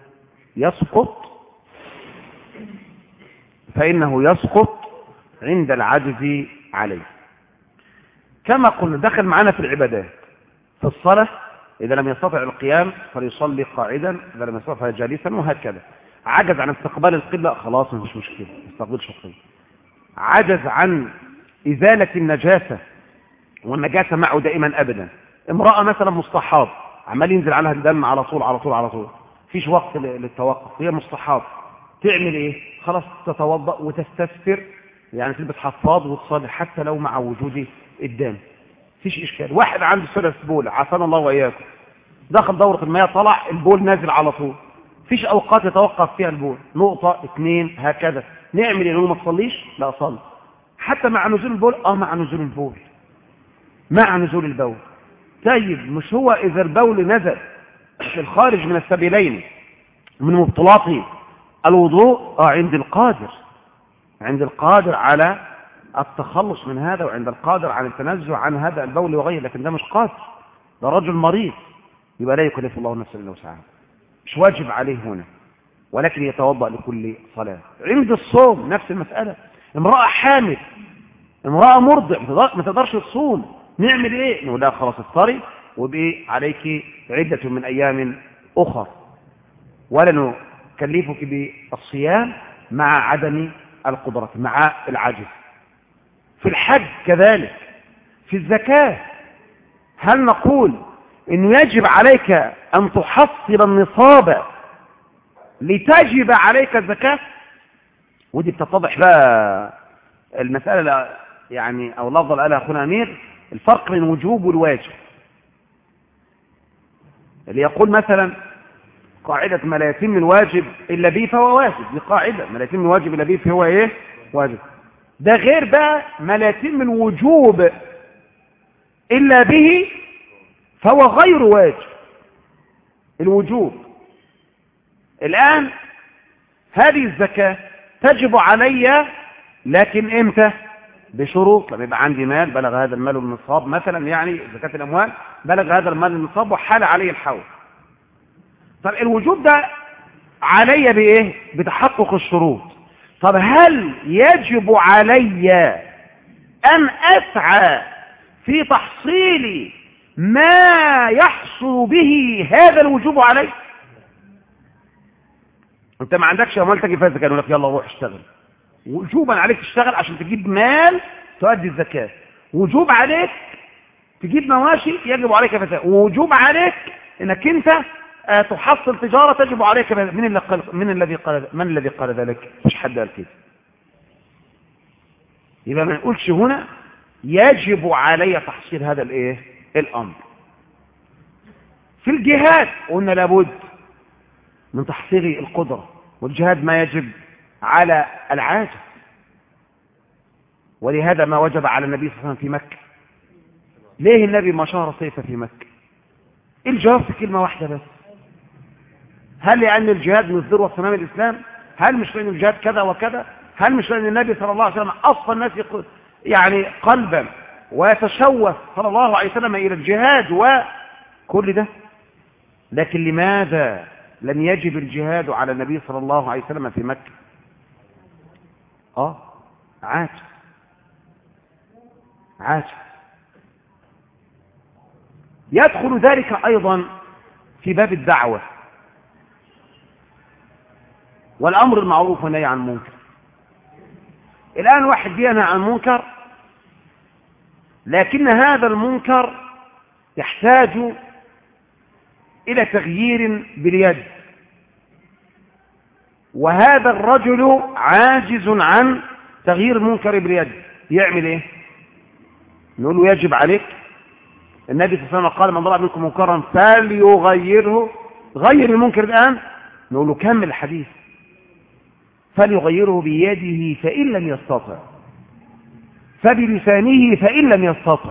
يسقط عند العجز عليه. كما قلنا دخل معنا في العبادات، في الصلاة إذا لم يستطع القيام فليصلي قاعدا، إذا لم يستطع جالسا، وهكذا. عجز عن استقبال القبلة خلاص مش مشكلة، استقبلش القبلة. عجز عن إزالة النجاسة، والنجاسة معه دائما أبدا. امرأة مثلا مستحاض عمال ينزل عليها الدم على طول على طول على طول، فيش وقت للتوقف، هي مستحاض، تعمل ايه؟ خلاص تتوضأ وتستسفر، يعني تلبس حفاض وتصلي حتى لو مع وجود الدم، فيش إشكال. واحد عنده سلس بول عافانا الله وإياكم، دخل دورة المياه طلع البول نازل على طول، فيش أوقات يتوقف فيها البول، نقطة 2 هكذا. نعمل ايه؟ ما تصليش؟ لا أصلي حتى مع نزول البول. مع نزول البول، مع نزول البول. طيب مش هو إذا البول نزل في الخارج من السبيلين من مبطلات الوضوء عند القادر على التخلص من هذا، وعند القادر على التنزه عن هذا البول وغيره، لكن ده مش قادر، ده رجل مريض، يبقى لا يكلف الله نفسا الا وسعها، مش واجب عليه هنا، ولكن يتوضأ لكل صلاة. عند الصوم نفس المسألة، امرأة حامل، امرأة مرضع ما تقدرش تصوم، نعمل ايه؟ نقول لا خلاص افطري وبقي عليك عدة من ايام اخر، ولا نكلفك بالصيام مع عدم القدرة، مع العجز. في الحج كذلك، في الزكاة هل نقول انه يجب عليك ان تحصل النصاب لتجب عليك الزكاة؟ ودي بتتضح بقى المسألة يعني، او لفظ قالها اخونا امير، الفرق بين الوجوب والواجب. اللي يقول مثلا قاعدة ما لا يتم الواجب إلا به فهو واجب، دي قاعدة ما لا يتم الواجب إلا به فهو إيه؟ واجب. ده غير بقى ما لا يتم الوجوب إلا به فهو غير واجب. الوجوب الآن هذه الزكاة تجب علي، لكن إمتى؟ بشروط. لما يبقى عندي مال بلغ هذا المال النصاب مثلا، يعني زكاة الأموال بلغ هذا المال النصاب وحال عليه الحول. طب الوجوب ده علي بإيه؟ بتحقق الشروط. طب هل يجب علي أن أسعى في تحصيل ما يحصل به هذا الوجوب علي؟ انت ما عندكش اموال تجي فيها الزكاه، يقول لك يلا روح اشتغل. وجوبا عليك تشتغل عشان تجيب مال تؤدي الزكاه، وجوب عليك تجيب مواشي يجب عليك فساد، ووجوب عليك انك انت تحصل تجاره تجب عليك. من الذي قال ذلك؟ مش حد قال كده. يبقى ما نقولش هنا يجب علي تحصيل هذا الايه الامر. في الجهاد قلنا لابد من تحصيل القدرة، والجهاد ما يجب على العاجز، ولهذا ما وجب على النبي صلى الله عليه وسلم في مكة. ليه النبي ما شهر سيفه في مكة؟ الجواب في كلمة واحدة بس، هل لأن الجهاد من ذروة صنام الإسلام؟ هل مش لأن الجهاد كذا وكذا؟ هل مش لأن النبي صلى الله عليه وسلم أصفى الناس يعني قلبا ويتشوف صلى الله عليه وسلم إلى الجهاد وكل ده؟ لكن لماذا لم يجب الجهاد على النبي صلى الله عليه وسلم في مكة؟ عاجب. يدخل ذلك أيضا في باب الدعوة والأمر المعروف والنهي عن المنكر. الآن واحد بينهى عن منكر، لكن هذا المنكر يحتاج إلى تغيير باليد، وهذا الرجل عاجز عن تغيير المنكر باليد، يعمل ايه؟ نقول له يجب عليك. النبي صلى الله عليه وسلم قال من ضرب منكم منكرا فليغيره، غير المنكر الآن. نقول له كمل الحديث، فليغيره بيده فإن لم يستطع، فبلسانه فإن لم يستطع،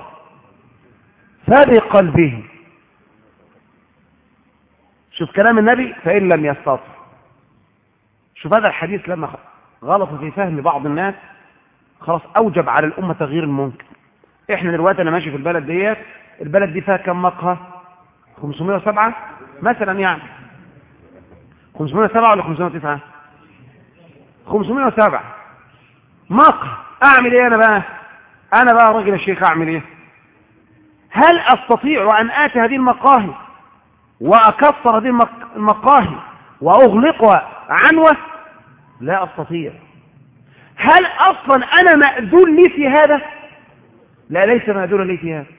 فبقلبه. شوف كلام النبي، فإن لم يستطع. شوف هذا الحديث لما غلط في فهم بعض الناس خلاص أوجب على الأمة تغيير المنكر. إحنا دلوقتي أنا ماشي في البلد ديت، البلد دي فيها كم مقهى؟ 507 مثلا، يعني 507 ولا 509؟ 507 مقهى. أعمل إيه أنا بقى راجل الشيخ، أعمل إيه؟ هل أستطيع أن آتي هذه المقاهي وأكسر هذه المقاهي وأغلقها عنوة؟ لا أستطيع. هل أصلا أنا مأذون لي في هذا؟ لا، ليس مأذون لي في هذا،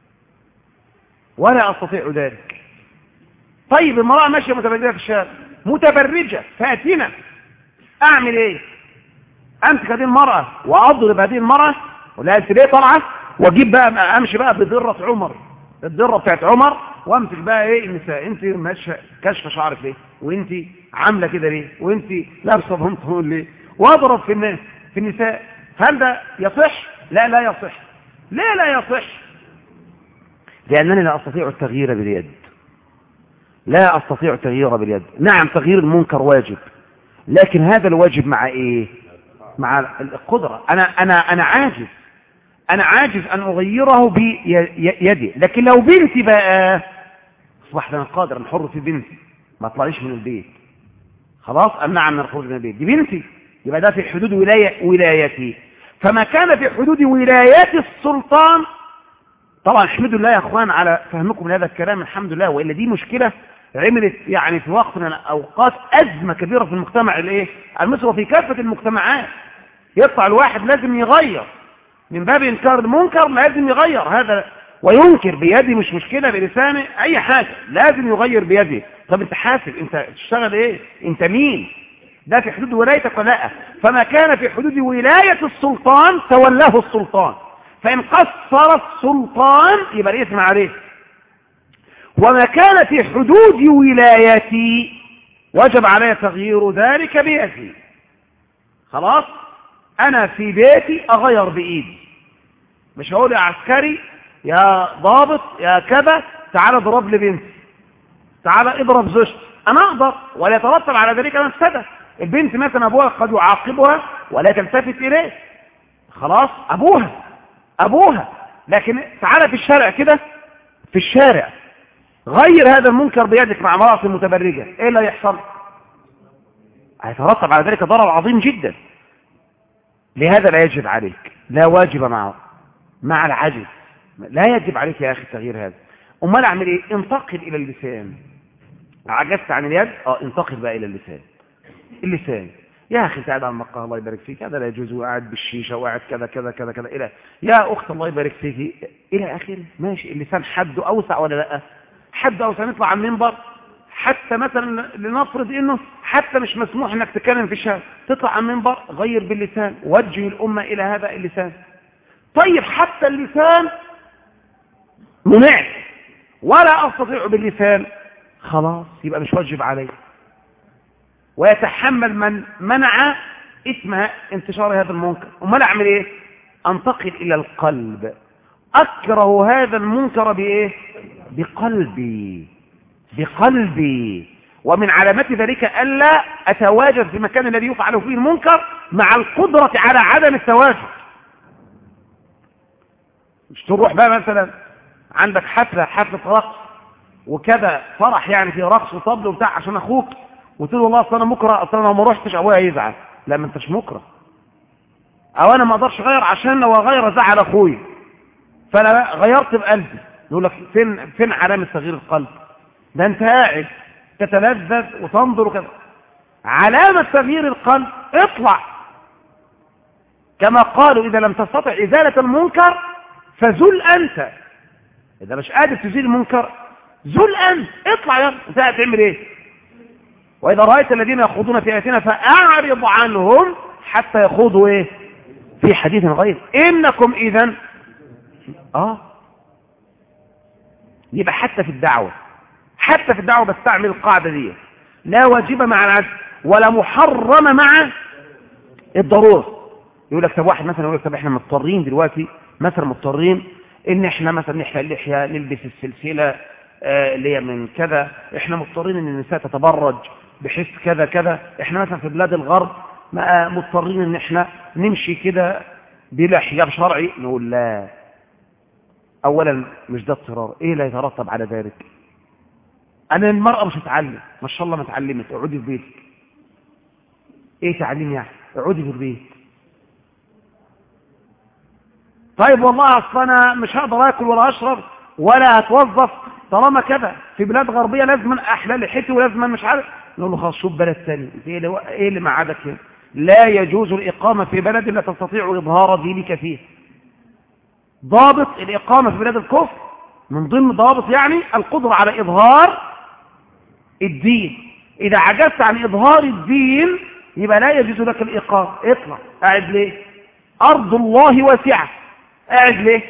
ولا أستطيع ذلك. طيب المرأة ماشية متبرجة في الشارع، متبرجة فاتنة، أعمل إيه؟ أمسك هذه المرأة وأضرب هذه المرأة ولا أنت ليه طالعة؟ وأجيب بقى أمشي بقى بذرة عمر، الذرة بتاعت عمر، وامسك بقى ايه النساء، انت ماشيه كشف شعرك ليه؟ وانت عامله كده ليه؟ وانت لابسه بنطلون ليه؟ واضرب في النساء. هل ده يصح؟ لا يصح. ليه لا يصح؟ لانني لا استطيع التغيير باليد، لا استطيع التغيير باليد. نعم تغيير المنكر واجب، لكن هذا الواجب مع ايه؟ مع القدره. انا عاجز أن أغيره بيدي. لكن لو بنتي بقى أصبحت أنا قادر أن حر في بنتي، ما اطلعيش من البيت، خلاص أمنع من الخروج من البيت، دي بنتي، يبقى ده في حدود ولايتي. فما كان في حدود ولايات السلطان، طبعا احمدوا الله يا أخوان على فهمكم لهذا الكلام، الحمد لله، وإلا دي مشكلة عملت يعني في وقت من الأوقات أزمة كبيرة في المجتمع المصري وفي كافة المجتمعات. يطلع الواحد لازم يغير من باب إنكار المنكر، لازم يغير هذا وينكر بيده، مش مشكلة بلسانه، أي حاجة لازم يغير بيده. طب أنت حاسب، أنت تشتغل إيه؟ أنت مين؟ ده في حدود ولايتك ولا لا؟ فما كان في حدود ولاية السلطان تولاه السلطان، فإن قصر السلطان يبقى الإثم عليه. وما كان في حدود ولايتي وجب علي تغيير ذلك بيدي. خلاص أنا في بيتي أغير بإيدي، مش هقول يا عسكري يا ضابط يا كذا تعال اضرب لي بنتي، تعال اضرب زوجتي. أنا أقدر، ولا يترتب على ذلك مفسدة. البنت مثلا أبوها قد يعاقبها ولا تلتفت إليه، خلاص أبوها. لكن تعال في الشارع كده، في الشارع غير هذا المنكر بيدك مع امرأة متبرجة، إيه اللي هيحصل؟ هيترتب على ذلك ضرر عظيم جدا. لهذا لا يجب عليك، لا واجب مع العجز، لا يجب عليك يا أخي تغيير هذا. أمال أعمل إيه؟ انتقل إلى اللسان. عجزت عن اليد، انتقل بقى إلى اللسان. يا أخي تعال على المقهى الله يبارك فيك، هذا لا يجوز، وقاعد بالشيشة وقاعد كذا كذا كذا كذا إلى يا أخت الله يبارك فيك إلى آخره. ماشي، اللسان حده أوسع ولا لا؟ حده أوسع. نطلع على المنبر حتى مثلا لنفرض إنه حتى مش مسموح إنك تتكلم في الشارع، تطلع على المنبر غير باللسان، وجه الأمة إلى هذا اللسان. طيب حتى اللسان منع ولا أستطيع باللسان، خلاص يبقى مش واجب عليه، ويتحمل من منع اسم انتشار هذا المنكر. امال اعمل ايه؟ انتقل الى القلب، اكره هذا المنكر بايه؟ بقلبي. ومن علامات ذلك ألا أتواجد في المكان الذي يفعل فيه المنكر مع القدرة على عدم التواجد. مش تروح بقى مثلا عندك حفلة رقص وكذا، فرح يعني في رقص وطبل وبتاع عشان أخوك، وتقول والله أصل أنا مكره، أصل أنا لو ما روحتش أبويا يزعل. لا، ما أنتش مكره، أو أنا ما أقدرش أغير عشان لو أغير زعل أخوي فأنا غيرت بقلبي. يقول لك فين علامة تغيير القلب؟ ده أنت قاعد تتلذذ وتنظر وكذا. علامة تغيير القلب اطلع، كما قالوا إذا لم تستطع إزالة المنكر فزل أنت. إذا مش قادر تزيل المنكر زل أنت، اطلع يا أنت هتعمل إيه؟ وإذا رأيت الذين يخوضون في آياتنا فأعرض عنهم حتى يخوضوا إيه؟ في حديث غير إنكم إذن يبقى حتى في الدعوة بستعمل القاعدة دي، لا واجب مع العدل ولا محرم مع الضرورة. يقول لك طب واحد مثلا يقول لك طب احنا مضطرين دلوقتي مثلا مضطرين ان احنا مثلا نحلق اللحية، نلبس السلسلة اللي هي من كذا، احنا مضطرين ان النساء تتبرج بحيث كذا كذا، احنا مثلا في بلاد الغرب مضطرين ان احنا نمشي كده بلا حجاب شرعي. نقول لا، اولا مش ده اضطرار، ايه لا يترتب على ذلك؟ انا المرأة مش هتعلم، ما شاء الله ما اتعلمت، اقعدي في بيتك. ايه تعليم يعني؟ اقعدي في البيت. طيب والله اصل انا مش هقدر اكل ولا اشرب ولا هتوظف طالما كذا، في بلاد غربيه لازم احلى لحيتي ولازم مش عارف. نقول له خلاص شوف بلد ثاني. ايه اللي معادك هنا؟ لا يجوز الاقامه في بلد لا تستطيع اظهار دينك فيه. ضابط الاقامه في بلاد الكفر من ضمن ضابط يعني القدره على اظهار الدين. اذا عجزت عن اظهار الدين يبقى لا يجوز لك الاقامه. اطلع. قاعد ليه؟ ارض الله واسعه، قاعد ليه؟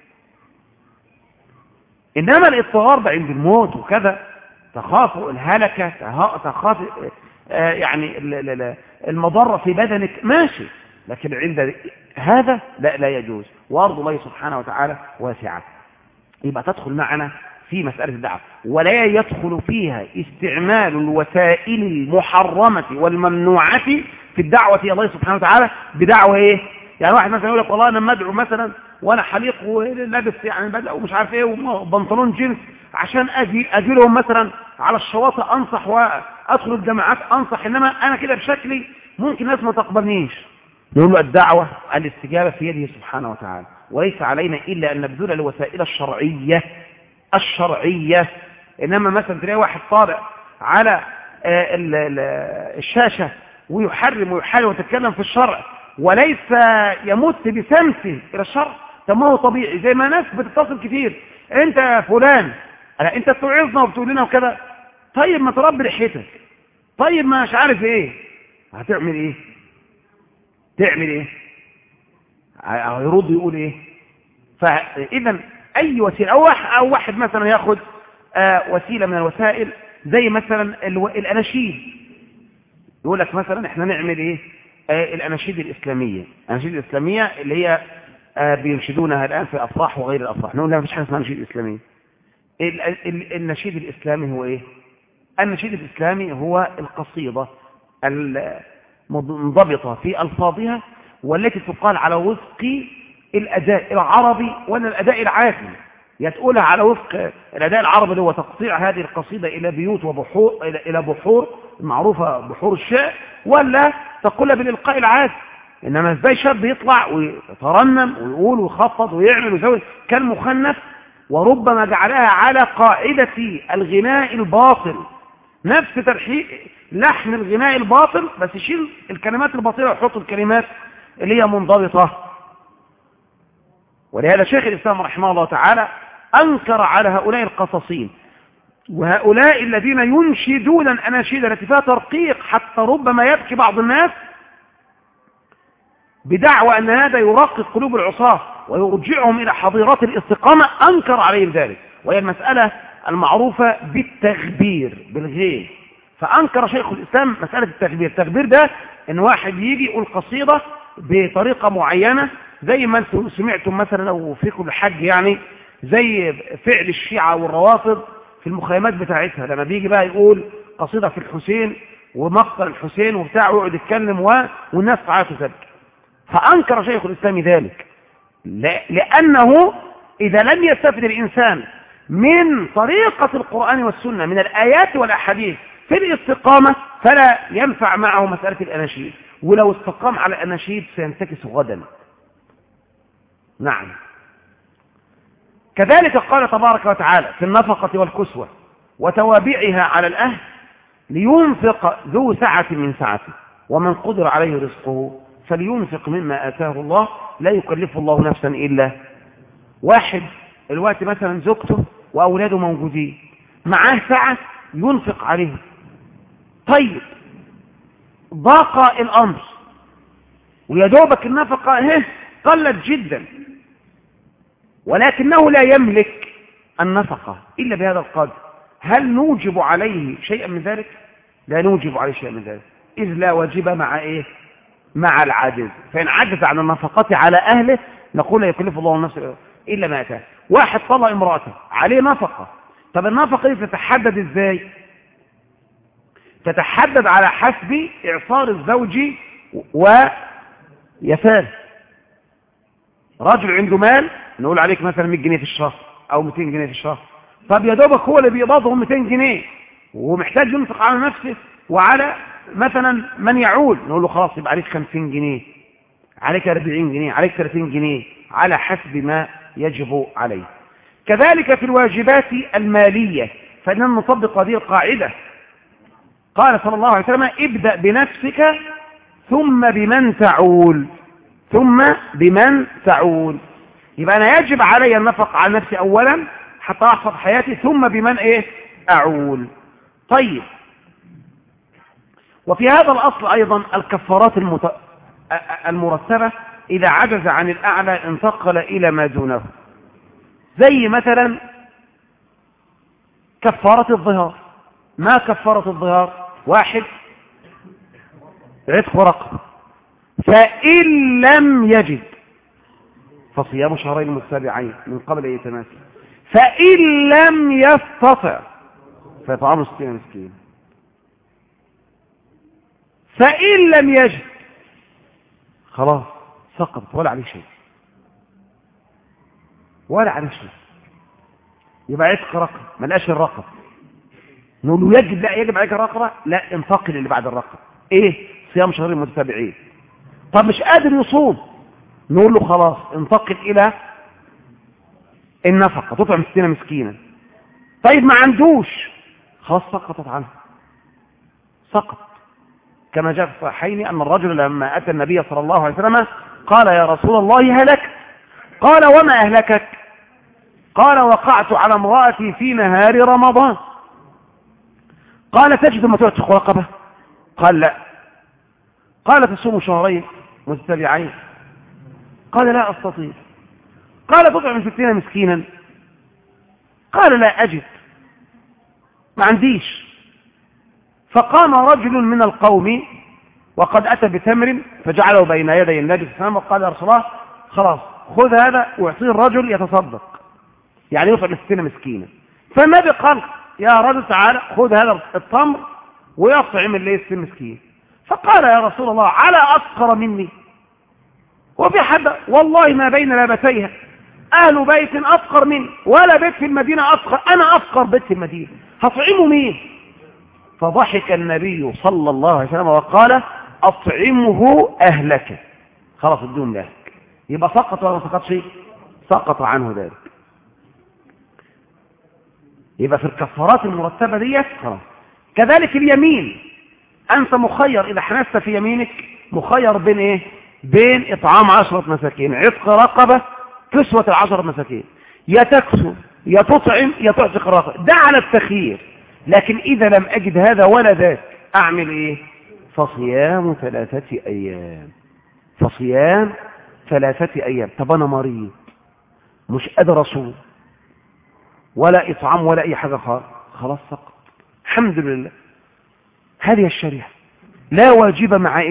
انما الاضطرار ده عند الموت وكذا، تخاف الهلكه، تخاف يعني المضره في بدنك، ماشي، لكن عند هذا لا يجوز. وارض الله سبحانه وتعالى واسعه. يبقى تدخل معنا في مساله الدعوه، ولا يدخل فيها استعمال الوسائل المحرمه والممنوعه في الدعوه الى الله سبحانه وتعالى بدعوه ايه؟ يعني واحد مثلا يقول لك والله انا مدعو مثلا وانا حليق ولابس يعني بدله ومش عارف ايه وبنطلون جينز عشان اجي لهم مثلا على الشواطئ انصح وادخل الجامعات انصح، انما انا كده بشكلي ممكن الناس ما تقبلنيش. نقول له الدعوه الاستجابه في يده سبحانه وتعالى، وليس علينا الا ان نبذل الوسائل الشرعيه. انما مثلا تلاقي واحد طالع على الشاشه ويحرم ويتكلم في الشرع وليس يمت بسمسه الى الشرع. طب ما هو طبيعي، زي ما ناس بتتصل كتير، انت يا فلان انت توعظنا وبتقول لنا وكذا، طيب ما تربي لحيتك، طيب ما مش عارف ايه، هتعمل ايه؟ تعمل ايه؟ هيرد يقول ايه؟ فاذا اي وسيله او واحد مثلا ياخد وسيله من الوسائل زي مثلا الاناشيد، يقول لك مثلا احنا نعمل ايه؟ الاناشيد الاسلاميه اللي هي بينشدونها الان في الافراح وغير الافراح. نقول لا، مفيش حاجه اسمها نشيد اسلامي. النشيد الاسلامي هو ايه؟ النشيد الاسلامي هو القصيده المنضبطه في الفاظها والتي تقال على وفق الاداء العربي ولا الاداء العادي. تقولها على وفق الاداء العربي اللي هو تقطيع هذه القصيده الى بيوت وبحور، الى بحور معروفه بحور الشعر، ولا تقولها بالالقاء العادي. انما ازاي شاب يطلع ويترنم ويقول ويخفض ويعمل ويسوي كالمخنث، وربما جعلها على قاعده الغناء الباطل، نفس لحن الغناء الباطل، بس يشيل الكلمات الباطله ويحط الكلمات اللي هي منضبطه. ولهذا شيخ الاسلام رحمه الله تعالى انكر على هؤلاء القصصين وهؤلاء الذين ينشدون الاناشيد التي فيها ترقيق حتى ربما يبكي بعض الناس بدعوى ان هذا يرقق قلوب العصاة ويرجعهم الى حظيرات الاستقامة. انكر عليهم ذلك، وهي المسألة المعروفة بالتغبير بالغين. فانكر شيخ الاسلام مسألة التغبير. التغبير ده ان واحد يجي يقول قصيدة بطريقة معينة، زي ما انتم سمعتم مثلا او فيكم الحج، يعني زي فعل الشيعة والروافض في المخيمات بتاعتها، لما بيجي بقى يقول قصيدة في الحسين ومقتل الحسين وبتاع، ويقعد يتكلم والناس تعيط وتبكي. فأنكر شيخ الإسلام ذلك، لأنه إذا لم يستفد الإنسان من طريقة القرآن والسنة من الآيات والأحاديث في الاستقامة فلا ينفع معه مسألة الأناشيد، ولو استقام على الأناشيد سينتكس غدا. نعم. كذلك قال تبارك وتعالى في النفقة والكسوة وتوابعها على الأهل لينفق ذو سعة من سعته ومن قدر عليه رزقه فلينفق مما آتاه الله لا يكلف الله نفسا إلا. واحد الوقت مثلا زوجته وأولاده موجودين معاه سعة ينفق عليهم، طيب ضاق الأمر ويدوبك النفقة قلت جدا، ولكنه لا يملك النفقة إلا بهذا القدر، هل نوجب عليه شيئا من ذلك؟ لا نوجب عليه شيئا من ذلك، إذ لا واجب مع إيه؟ مع العاجز. فإن عجز عن النفقة على أهله نقول لا يكلف الله نفسا إلا ما آتاه. واحد طلق امرأته عليه نفقة، طب النفقة دي تتحدد إزاي؟ تتحدد على حسب إعصار الزوج ويساره. رجل عنده مال نقول عليك مثلا 100 جنيه في الشهر أو 200 جنيه في الشهر، طب يا دوبك هو اللي بيقبضهم 200 جنيه ومحتاج ينفق على نفسه وعلى مثلا من يعول، نقول له خلاص يبقى عليك 50 جنيه، عليك 40 جنيه، عليك 30 جنيه على حسب ما يجب عليه. كذلك في الواجبات المالية فإننا نطبق هذه القاعدة. قال صلى الله عليه وسلم ابدأ بنفسك ثم بمن تعول، ثم بمن تعول. يبقى أنا يجب علي النفق على نفسي أولا حتى أحفظ حياتي، ثم بمن أعول. طيب، وفي هذا الأصل أيضا الكفارات المرتبة إذا عجز عن الأعلى انتقل إلى ما دونه، زي مثلا كفارة الظهار. ما كفارة الظهار؟ واحد عتق رقبة، فإن لم يجد فصيام شهرين متتابعين من قبل أن يتماسك، فإن لم يستطع فيطعم 60 مسكين، فإن لم يجد خلاص سقط ولا عليه شيء، ولا عليه شيء. يبقى عتق رقبة ما لقاش الرقبة نقول له يجب، لا يجب عليك الرقبة، لا انتقل اللي بعد الرقبة صيام شهرين متتابعين. طب مش قادر يصوم نقول له خلاص انتقل إلى النفقة تطعم 60 مسكينا. طيب ما عندوش خلاص سقطت عنه، سقط. كما جاء في الصحيحين أن الرجل لما أتى النبي صلى الله عليه وسلم قال يا رسول الله هلكت، قال وما أهلكك؟ قال وقعت على امرأتي في نهار رمضان. قال تجد ما تعتق رقبة؟ قال لا. قال تصوم شهرين متتابعين؟ قال لا أستطيع. قال تطعم 60 مسكينا؟ قال لا أجد، ما عنديش. فقام رجل من القوم وقد أتى بتمر فجعله بين يدي النبي صلى الله عليه وسلم وقال يا رسول الله خلاص خذ هذا واعطيه الرجل يتصدق، يعني يطعم 60 مسكينا. فالنبي قال يا رجل تعالى خذ هذا التمر ويطعم اللي 60 مسكين. فقال يا رسول الله على أفقر مني؟ وفي حد والله ما بين لابتيها أهل بيت أفقر مني ولا بيت في المدينة أفقر، أنا أفقر بيت في المدينة، هطعمه مين؟ فضحك النبي صلى الله عليه وسلم وقال أطعمه أهلك، خلاص ادوم لك. يبقى سقط ولا ما سقطش؟ سقط عنه ذلك. يبقى في الكفارات المرتبة دي خلاص. كذلك اليمين، أنت مخير إذا حنست في يمينك مخير بين بين إطعام 10 مساكين، عتق رقبة، كسوة 10 مساكين، يا تكسو يا تطعم يا تعتق رقبة، ده على التخيير. لكن إذا لم أجد هذا ولا ذاك أعمل فصيام 3 أيام، فصيام 3 أيام. طب أنا مريض مش قادر أصوم ولا إطعام ولا أي حاجة خلاص سقط، الحمد لله. هذه الشريعة لا واجب مع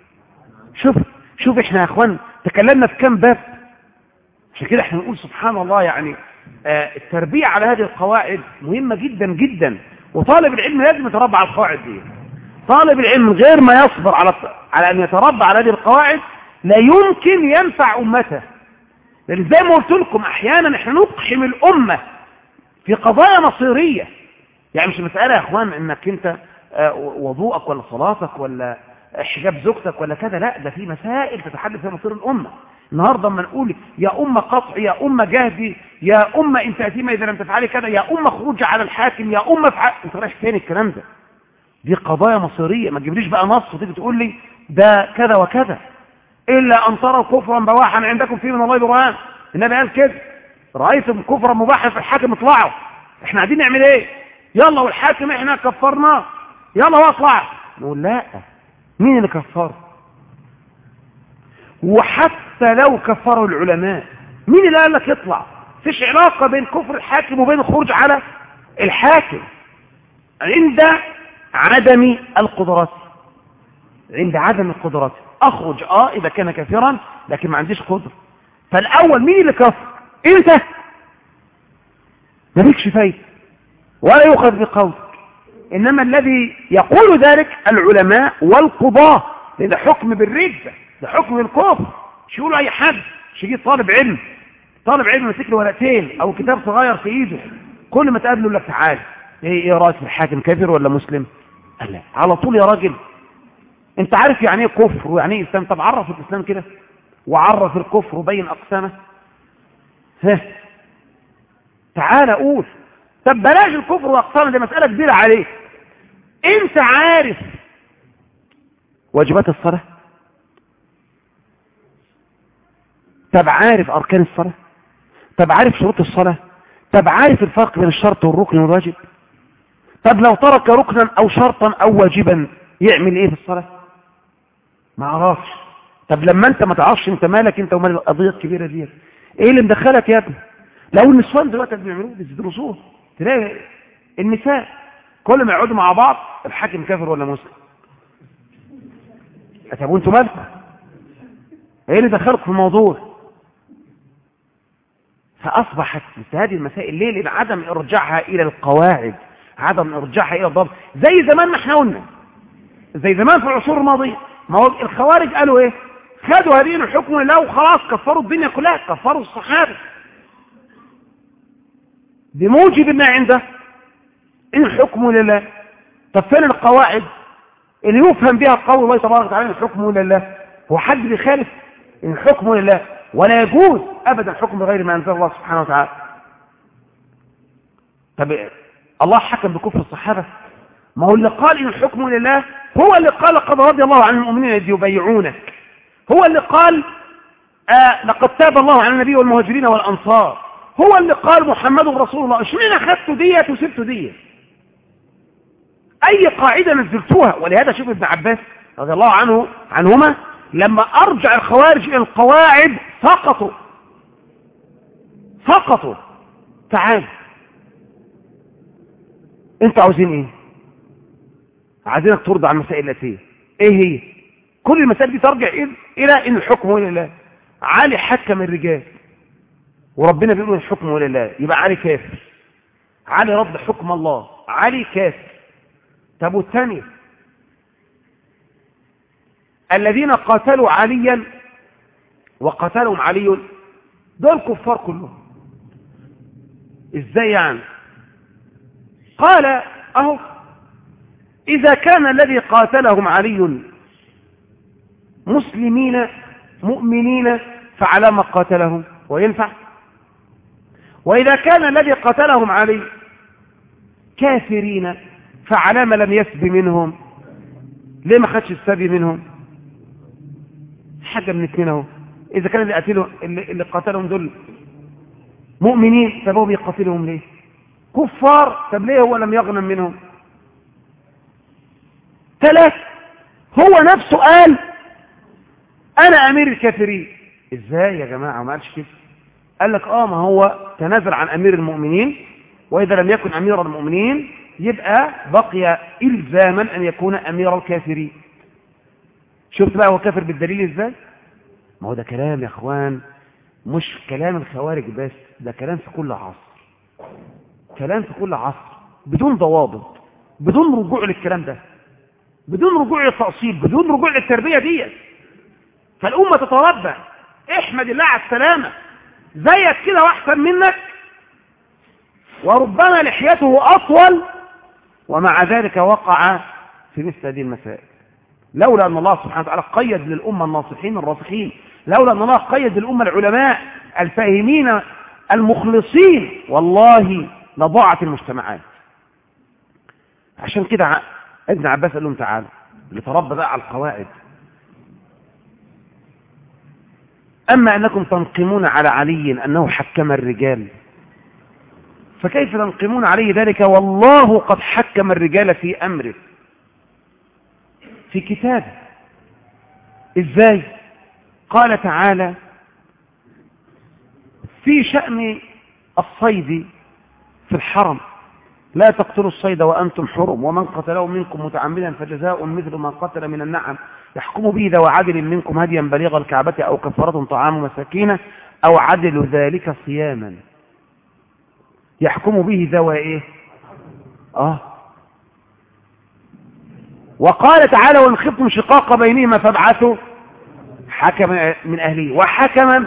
شوف احنا يا اخوان تكلمنا في كم باب، عشان كده احنا نقول سبحان الله. يعني التربية على هذه القواعد مهمة جدا جدا، وطالب العلم لازم يتربى على القواعد دي. طالب العلم غير ما يصبر على أن يتربى على هذه القواعد لا يمكن ينفع أمته. لأن زي ما قلت لكم أحيانا احنا نقحم الأمة في قضايا مصيرية. يعني مش مسألة يا أخوان إنك أنت وضوءك ولا صلاتك ولا حجاب زوجتك ولا كذا، لا، ده في مسائل تتحدث فيها مصير الأمة. النهاردة اما نقول يا أمة قطع، يا أمة جهدي، يا أمة انت أثيمة إذا لم تفعلي كذا، يا أمة خروج على الحاكم، يا أمة فعل، انت رايح فين الكلام ده؟ دي قضايا مصيرية. ما تجيبليش بقى نص وتيجي تقول لي ده كذا وكذا. إلا أن تروا كفرا بواحا عندكم فيه من الله برهان. النبي قال كده، رأيتم كفرا مباحا في الحاكم اطلعوا. احنا قاعدين نعمل ايه؟ يلا والحاكم احنا كفرناه، يلا واطلع. نقول لا، مين اللي كفره؟ وحتى لو كفروا العلماء، مين اللي قال لك اطلع؟ فيش علاقة بين كفر الحاكم وبين الخروج على الحاكم عند عدم القدرات. عند عدم القدرات اخرج اذا كان كافرا لكن ما عنديش قدرة. فالاول مين اللي كفر؟ انت مالكش فايدة ولا يؤخذ بقولك. انما الذي يقول ذلك العلماء والقضاة، ده حكم بالردة، ده حكم بالكفر. مش يقولوا اي حد، مش يجي طالب علم يمسك له ورقتين او كتاب صغير في ايده، كل ما تقابله لك تعال ايه رايك في الحاكم، كافر ولا مسلم؟ قال لا، على طول يا راجل انت عارف يعني ايه كفر ويعني ايه اسلام؟ طب عرف الاسلام كده وعرف الكفر وبين اقسامه. تعال قول. طب بلاش الكفر واقسامه، دي مساله كبيره عليك. انت عارف واجبات الصلاه؟ طب عارف اركان الصلاه؟ طب عارف شروط الصلاه؟ طب عارف الفرق بين الشرط والركن والواجب؟ طب لو ترك ركنا او شرطا او واجبا يعمل ايه في الصلاه؟ ما عرفش. طب لما انت ما تعرفش، انت مالك انت ومال القضيه الكبيره دي؟ ايه اللي مدخلك يا ابني؟ لو النسوان دلوقتي بيعملوه بيدرسوه، تلاقي النساء كل ما يقعدوا مع بعض الحاكم كافر ولا مسلم. طب وانتوا مالكم؟ ايه اللي دخلكم في الموضوع؟ فاصبحت هذه المسائل ليه؟ لان عدم ارجاعها الى القواعد، عدم ارجاعها الى الضبط. زي زمان ما احنا قلنا، زي زمان في العصور الماضيه، ما هو الخوارج قالوا ايه؟ خدوا هذه الحكم لله وخلاص كفروا الدنيا كلها، كفروا الصحابه بموجب ما عنده ان الحكم لله. طب فين القواعد اللي يفهم بها قول الله تبارك وتعالى الحكم لله؟ هو حد بيخالف ان الحكم لله؟ ولا يجوز ابدا الحكم بغير ما انزل الله سبحانه وتعالى. طب الله حكم بكفر الصحابه؟ ما هو اللي قال ان الحكم لله هو اللي قال قد رضي الله عن المؤمنين الذين يبايعونك، هو اللي قال لقد تاب الله عن النبي والمهاجرين والانصار، هو اللي قال محمد رسول الله. اشمعنى اخذتوا ديت وسبتوا ديت؟ اي قاعده نزلتوها؟ ولهذا شوف ابن عباس رضي الله عنهما لما ارجع الخوارج الى القواعد سقطوا. تعال انتوا عاوزين ايه؟ عايزينك ترضى عن المسائل التي ايه هي؟ كل المسائل دي ترجع الى ان الحكم لله. علي حكم الرجال وربنا بيقول الحكم لله، يبقى علي كافر. علي رد حكم الله، علي كافر. طب والثاني الذين قاتلوا عليا وقتلهم علي دول كفار كلهم. ازاي يعني؟ قال اهو اذا كان الذي قاتلهم علي مسلمين مؤمنين فعلى ما قاتلهم وينفع، واذا كان الذي قتلهم علي كافرين فعلى ما لم يسب منهم، ليه ما خدش السبي منهم؟ حاجه من اثنين اهو. اذا كان اللي قتلهم دول مؤمنين طب هو بيقتلهم ليه؟ كفار طب ليه هو لم يغنم منهم؟ ثلاث، هو نفسه قال انا امير الكافرين. ازاي يا جماعه؟ ما قالش كده. قال لك ما هو تنازل عن امير المؤمنين، واذا لم يكن امير المؤمنين يبقى بقي الزاما ان يكون امير الكافرين. شفت بقى هو كافر بالدليل ازاي؟ ما هو ده كلام يا اخوان، مش كلام الخوارج بس، ده كلام في كل عصر، كلام في كل عصر بدون ضوابط. بدون رجوع للكلام ده، بدون رجوع للتأصيل، بدون رجوع للتربية دي، فالأمة تتربى. احمد الله على السلامة، زيك كده واحسن منك، وربما لحيته أطول، ومع ذلك وقع في مثل هذه المسائل. لولا أن الله سبحانه وتعالى قيد للأمة الناصحين الراسخين، لولا أن الله قيد للأمة العلماء الفاهمين المخلصين، والله لضاعت المجتمعات. عشان كده ابن عباس قال لهم تعالى لتربى بقى على القواعد. أما أنكم تنقمون على علي أنه حكم الرجال، فكيف تنقمون عليه ذلك والله قد حكم الرجال في أمره في كتابه؟ إزاي؟ قال تعالى في شأن الصيد في الحرم: لا تقتلوا الصيد وأنتم حرم، ومن قتله منكم متعمدا فجزاء مثل ما قتل من النعم يحكم به ذو عدل منكم هديا بليغ الكعبة أو كفارة طعام مساكين أو عدل ذلك صياما يحكم به ذوى إيه؟ وقال تعالى: وإن خفتم شقاق بينهما فابعثوا حكما من أهله وحكما.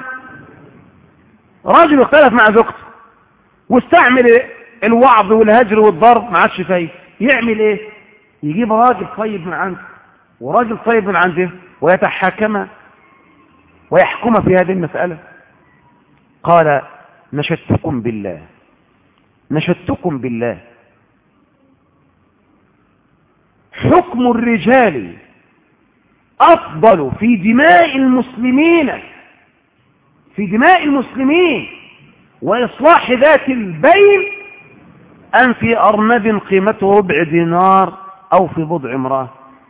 رجل اختلف مع زوجته واستعمل الوعظ والهجر والضرب، ما عادش فايد، يعمل ايه؟ يجيب راجل طيب من عنده وراجل طيب من عنده ويتحاكما ويحكما في هذه المسألة. قال: نشدتكم بالله، نشدتكم بالله، حكم الرجال أفضل في دماء المسلمين، في دماء المسلمين وإصلاح ذات البين أم في أرنب قيمته ربع دينار أو في بضع امرأة.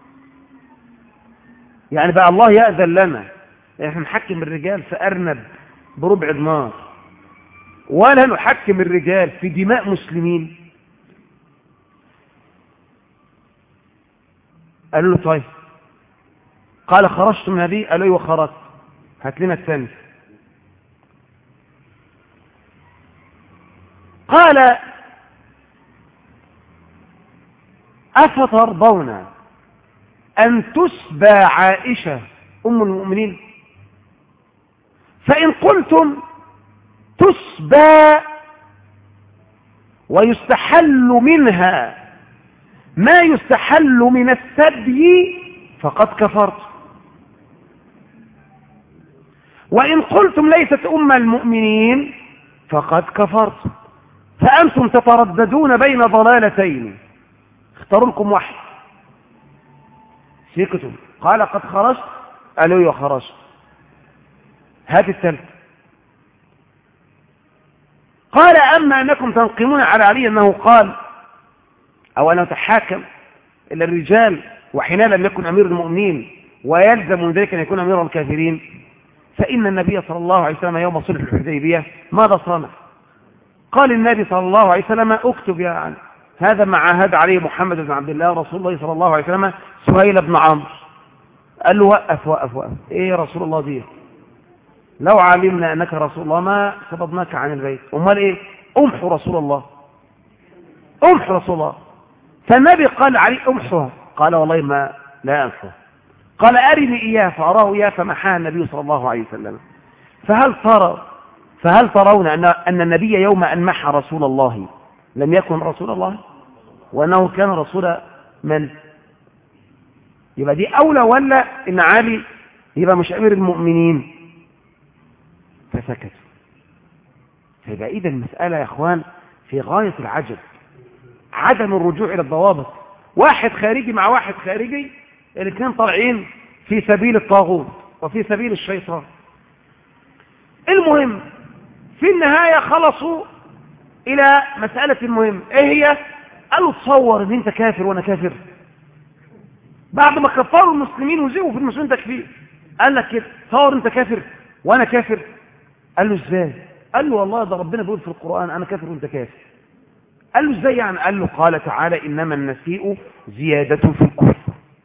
يعني بقى الله يأذن لنا احنا نحكم الرجال في أرنب بربع دينار ولا نحكم الرجال في دماء مسلمين؟ قالوا له: طيب. قال: خرجت من هذه؟ قالوا: ايوه خرجت. هات لنا الثاني. قال: أفترضون أن تسبى عائشة أم المؤمنين؟ فإن قلتم تسبى ويستحل منها ما يستحل من السبي فقد كفرت، وإن قلتم ليست أم المؤمنين فقد كفرت. فأنتم تترددون بين ضلالتين، اختاروا لكم واحد. سكتوا. قال: قد خرجت؟ قالوا: ايوه خرجت. هات الثالث. قال: أما أنكم تنقمون على علي أنه قال أو أنه تحاكم إلى الرجال وحين لم يكن أمير المؤمنين ويلزم من ذلك أن يكون أمير الكافرين، فإن النبي صلى الله عليه وسلم يوم صلح الحديبية ماذا صنع؟ قال النبي صلى الله عليه وسلم: اكتب يا عم هذا ما عاهد عليه محمد بن عبد الله رسول الله صلى الله عليه وسلم سهيل بن عمرو. قال له: وقف وقف وقف. ايه يا رسول الله دي؟ لو علمنا انك رسول الله ما صددناك عن البيت. امال ايه؟ امحو رسول الله، امحو رسول الله. فالنبي قال عليه: امحوها. قال: والله ما لا امحوها. قال: ارني اياه. فاراه اياه فمحاها النبي صلى الله عليه وسلم. فهل ترون ان النبي يوم ان محى رسول الله لم يكن رسول الله، وانه كان رسول من؟ يبقى دي اولى ولا ان علي يبقى مش امير المؤمنين؟ فسكت. فيبقى اذا المساله يا اخوان في غايه العجب، عدم الرجوع الى الضوابط. واحد خارجي مع واحد خارجي، الاثنين طالعين في سبيل الطاغوت وفي سبيل الشيطان. المهم في النهايه خلصوا الى مساله المهم. ايه هي؟ قالوا: تصور ان انت كافر وانا كافر. بعد ما كفروا المسلمين وزقوا في المسلمين تكفير، قال لك كده: تصور انت كافر وانا كافر. قال له: ازاي؟ قال له: والله ده ربنا بيقول في القرآن انا كافر وانت كافر. قال له: ازاي يعني؟ قال له: قال تعالى: انما النسيء زيادة في الكفر.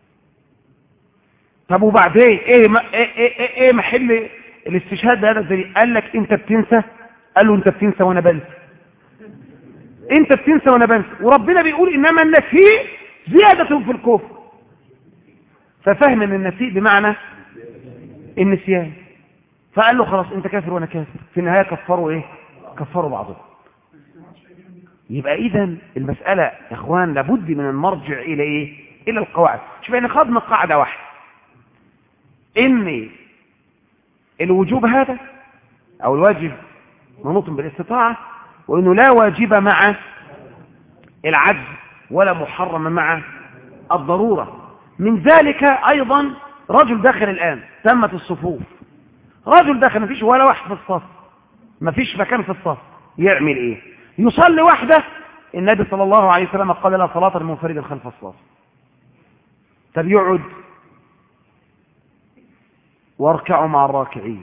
طب وبعدين ايه محل الاستشهاد بهذا الدليل؟ قال لك: انت بتنسى. قال له: انت بتنسى وانا بنسى. انت بتنسى وانا بنسى، وربنا بيقول انما النسيء زيادة في الكفر، ففهم ان النسيء بمعنى النسيان، فقال له خلاص انت كافر وانا كافر، في النهاية كفروا ايه؟ كفروا بعضهم. يبقى اذا المسألة يا اخوان لابد من المرجع الى ايه؟ الى القواعد. شوف احنا خدنا قاعدة واحدة، ان الوجوب هذا او الواجب منوط بالاستطاعة، وانه لا واجب مع العجز ولا محرم مع الضرورة. من ذلك ايضا رجل داخل الان تمت الصفوف، رجل داخل مفيش ولا واحد في الصف، مفيش مكان في الصف، يعمل ايه؟ يصلي وحده. النبي صلى الله عليه وسلم قال لا صلاة المنفرد خلف الصف. طب يقعد واركعوا مع الراكعين.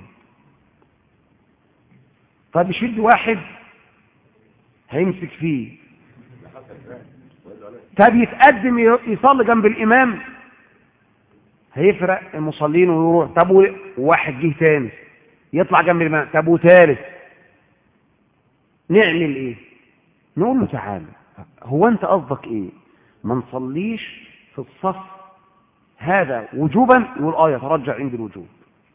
طب يشد واحد هيمسك فيه. طب يتقدم يصلي جنب الامام هيفرق المصلين ويروح. طب واحد جه تاني يطلع جنب الامام. طب وثالث نعمل ايه؟ نقول له تعالى، هو انت قصدك ايه؟ ما نصليش في الصف هذا وجوبا؟ يقول يترجع عند الوجوب،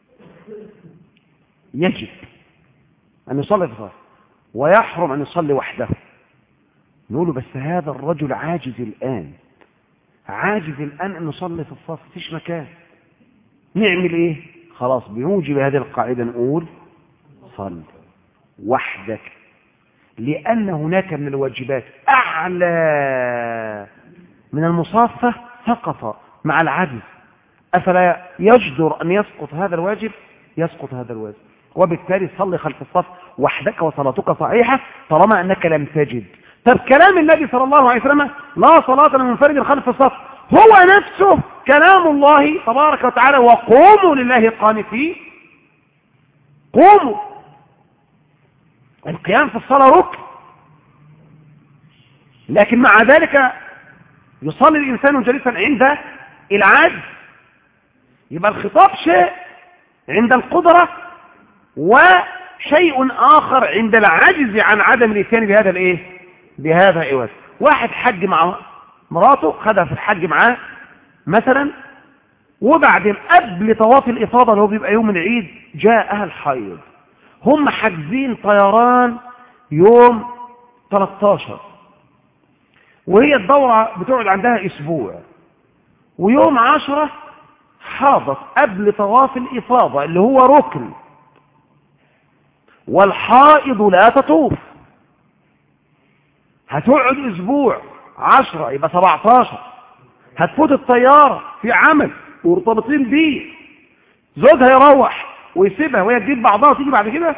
يجب ان يصلي في الصف ويحرم ان يصلي وحده. نقول له بس هذا الرجل عاجز الان، عاجز الان ان يصلي في الصف، مفيش مكان، نعمل ايه؟ خلاص بنوجب هذه القاعده نقول صل وحدك، لأن هناك من الواجبات أعلى من المصافة سقط مع العجز، أفلا يجدر أن يسقط هذا الواجب؟ يسقط هذا الواجب، وبالتالي صلي خلف الصف وحدك وصلاتك صحيحة طالما أنك لم تجد. طب كلام النبي صلى الله عليه وسلم لا صلاة لمنفرد خلف الصف هو نفسه كلام الله تبارك وتعالى، وقوموا لله قانتين. قوموا، القيام في الصلاة ركن، لكن مع ذلك يصلي الإنسان جالسا عند العجز. يبقى الخطاب شيء عند القدرة وشيء آخر عند العجز عن عدم الاتيان بهذا الايه؟ بهذا الوجه. واحد حج مع مراته، خدها في الحج معاه مثلا، وبعدين قبل طواف الإفاضة اللي هو بيبقى يوم العيد جاءها الحيض، هم حاجزين طيران يوم 13، وهي الدورة بتقعد عندها اسبوع، ويوم 10 حاضت قبل طواف الإفاضة اللي هو ركن، والحائض لا تطوف، هتقعد اسبوع 10 يبقى 17، هتفوت الطيارة في عمل مرتبطين بيه، زوجها يروح ويسيبها وهي تجيب بعضها وتيجي بعد كده،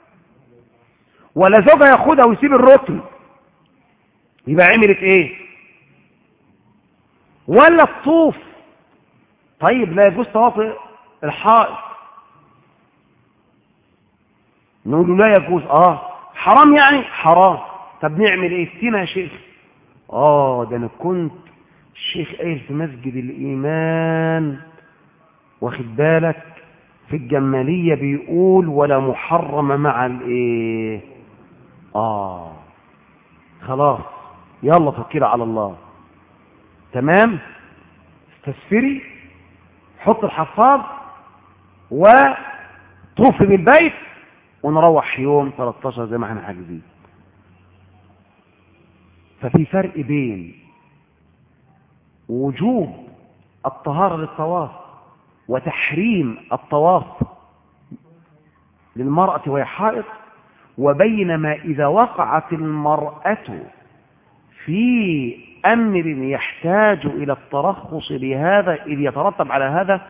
ولا زوجها ياخدها ويسيب الركن، يبقى عملت ايه؟ ولا الطوف. طيب لا يجوز طواف الحائط، نقول له لا يجوز. حرام يعني حرام. طب نعمل ايه؟ استنى يا شيخ. ده انا كنت الشيخ قايل في مسجد الايمان، واخد بالك، في الجمالية بيقول ولا محرم مع الايه؟ خلاص يلا توكل على الله، تمام، استسفري، حط الحفاظ وطوفي بالبيت ونروح يوم 13 زي ما احنا حاجزين. ففي فرق بين وجوب الطهارة للطواف وتحريم الطواف للمرأة وهي حائض، وبين ما إذا وقعت المرأة في أمر يحتاج إلى الترخص لهذا إذ يترتب على هذا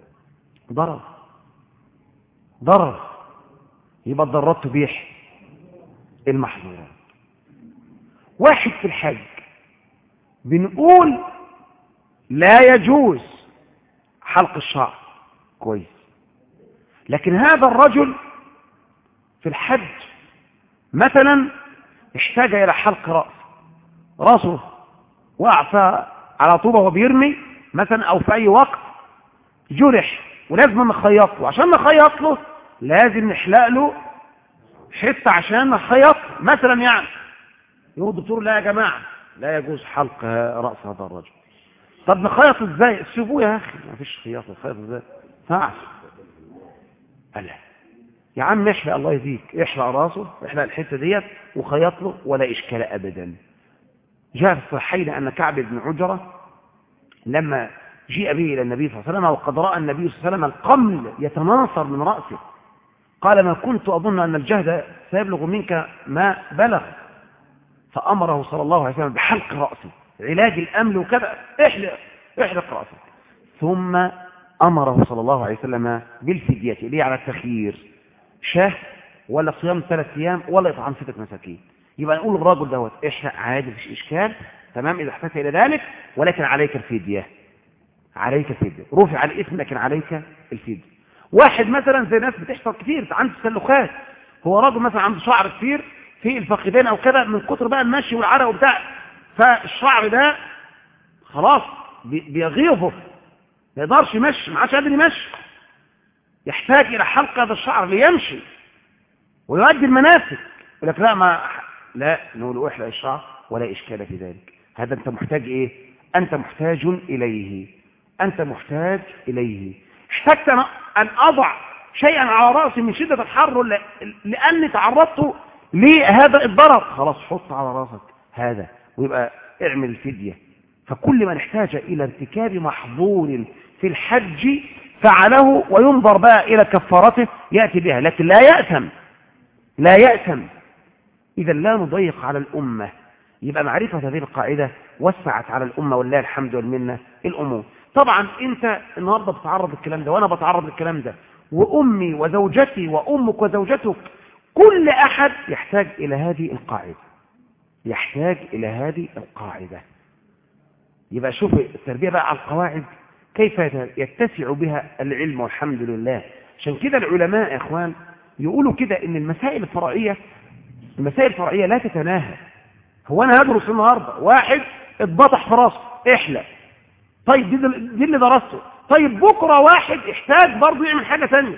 ضرر، يبقى الضرورات تبيح المحظورات. واحد في الحج بنقول لا يجوز حلق الشعر، كويس، لكن هذا الرجل في الحج مثلا احتاج إلى حلق رأسه وقع على طوبة وبيرمي مثلا، أو في أي وقت جرح ولازم نخيط له، عشان نخيط له لازم نحلق له حتة عشان نخيط مثلا يعني. يقول الدكتور لا يا جماعة لا يجوز حلق رأس هذا الرجل. طب نخيط ازاي؟ سيبوه يا اخي، ما فيش خياط، نخيط ازاي؟ فعش ألا يا عم احلق، الله يهديك، احلق راسه، احلق الحته ديت وخيط له ولا اشكال ابدا. جاء في الصحيحين ان كعب بن عجره لما جيء به الى النبي صلى الله عليه وسلم وقد راى النبي صلى الله عليه وسلم القمل يتناثر من راسه، قال ما كنت اظن ان الجهد سيبلغ منك ما بلغ، فامره صلى الله عليه وسلم بحلق راسه، علاج الامل وكذا، احلق راسه. ثم امره صلى الله عليه وسلم بالفديه، ليه؟ على التخيير، شاه ولا صيام 3 ايام ولا اطعام 6 مساكين. يبقى نقول الراجل دوت احلق عادي مفيش اشكال، تمام اذا احتجت الى ذلك، ولكن عليك الفديه، عليك الفديه، رفع الاسم لكن عليك الفديه. واحد مثلا زي ناس بتحصل كتير عنده تسلخات، هو راجل مثلا عنده شعر كتير في الفخذين او كذا من كتر بقى المشي والعرق وبتاع، فالشعر ده خلاص بيغيظه، ما يقدرش يمشي، ما عادش قادر يمشي، يحتاج الى حلق هذا الشعر ليمشي ويؤدي المناسك. يقول لك لا نقول احلق الشعر ولا اشكال في ذلك. هذا انت محتاج ايه؟ انت محتاج اليه، انت محتاج اليه. احتجت ان اضع شيئا على راسي من شده الحر لاني تعرضت لهذا الضرر، خلاص حط على راسك هذا ويبقى اعمل الفديه. فكل من احتاج الى ارتكاب محظور في الحج فعله، وينظر بقى الى كفارته ياتي بها، لكن لا يأثم. إذا لا نضيق على الأمة. يبقى معرفة هذه القاعدة وسعت على الأمة والله الحمد والمنة الأمور. طبعا أنت النهاردة بتعرض الكلام ده وأنا بتعرض الكلام ده، وأمي وزوجتي وأمك وزوجتك، كل أحد يحتاج إلى هذه القاعدة، يحتاج إلى هذه القاعدة. يبقى شوف التربية بقى على القواعد كيف يتسع بها العلم والحمد لله. عشان كده العلماء يا إخوان يقولوا كده إن المسائل الفرعية لا تتناهى. هو أنا هدرس النهاردة واحد اتبطح في راسه احلق، طيب دي اللي درسته، طيب بكرة واحد احتاج برضه يعمل حاجة تانية،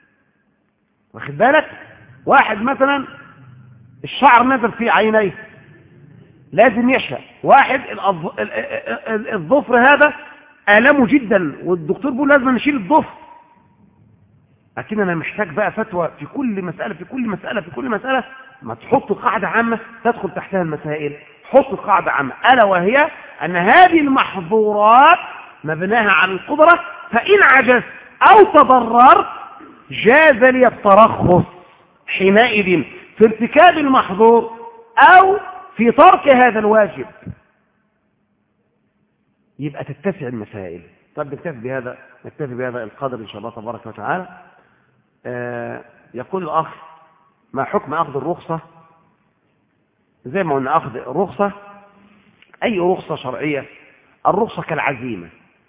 واخد بالك؟ واحد مثلا الشعر نزل في عينيه لازم يحلق، واحد الظفر هذا آلمه جدا والدكتور بيقول لازم نشيل الظفر. لكن أنا محتاج بقى فتوى في كل مسألة، ما تحط قاعدة عامة تدخل تحتها المسائل، حط قاعدة عامة ألا وهي أن هذه المحظورات مبناها على القدرة، فإن عجزت أو تضررت جاز لي الترخص حينئذ في ارتكاب المحظور أو في ترك هذا الواجب. يبقى تتسع المسائل. طب نكتفي بهذا القدر إن شاء الله تبارك وتعالى. يقول الأخ ما حكم أخذ الرخصة؟ زي ما قلنا أخذ الرخصة أي رخصة شرعية، الرخصة كالعزيمة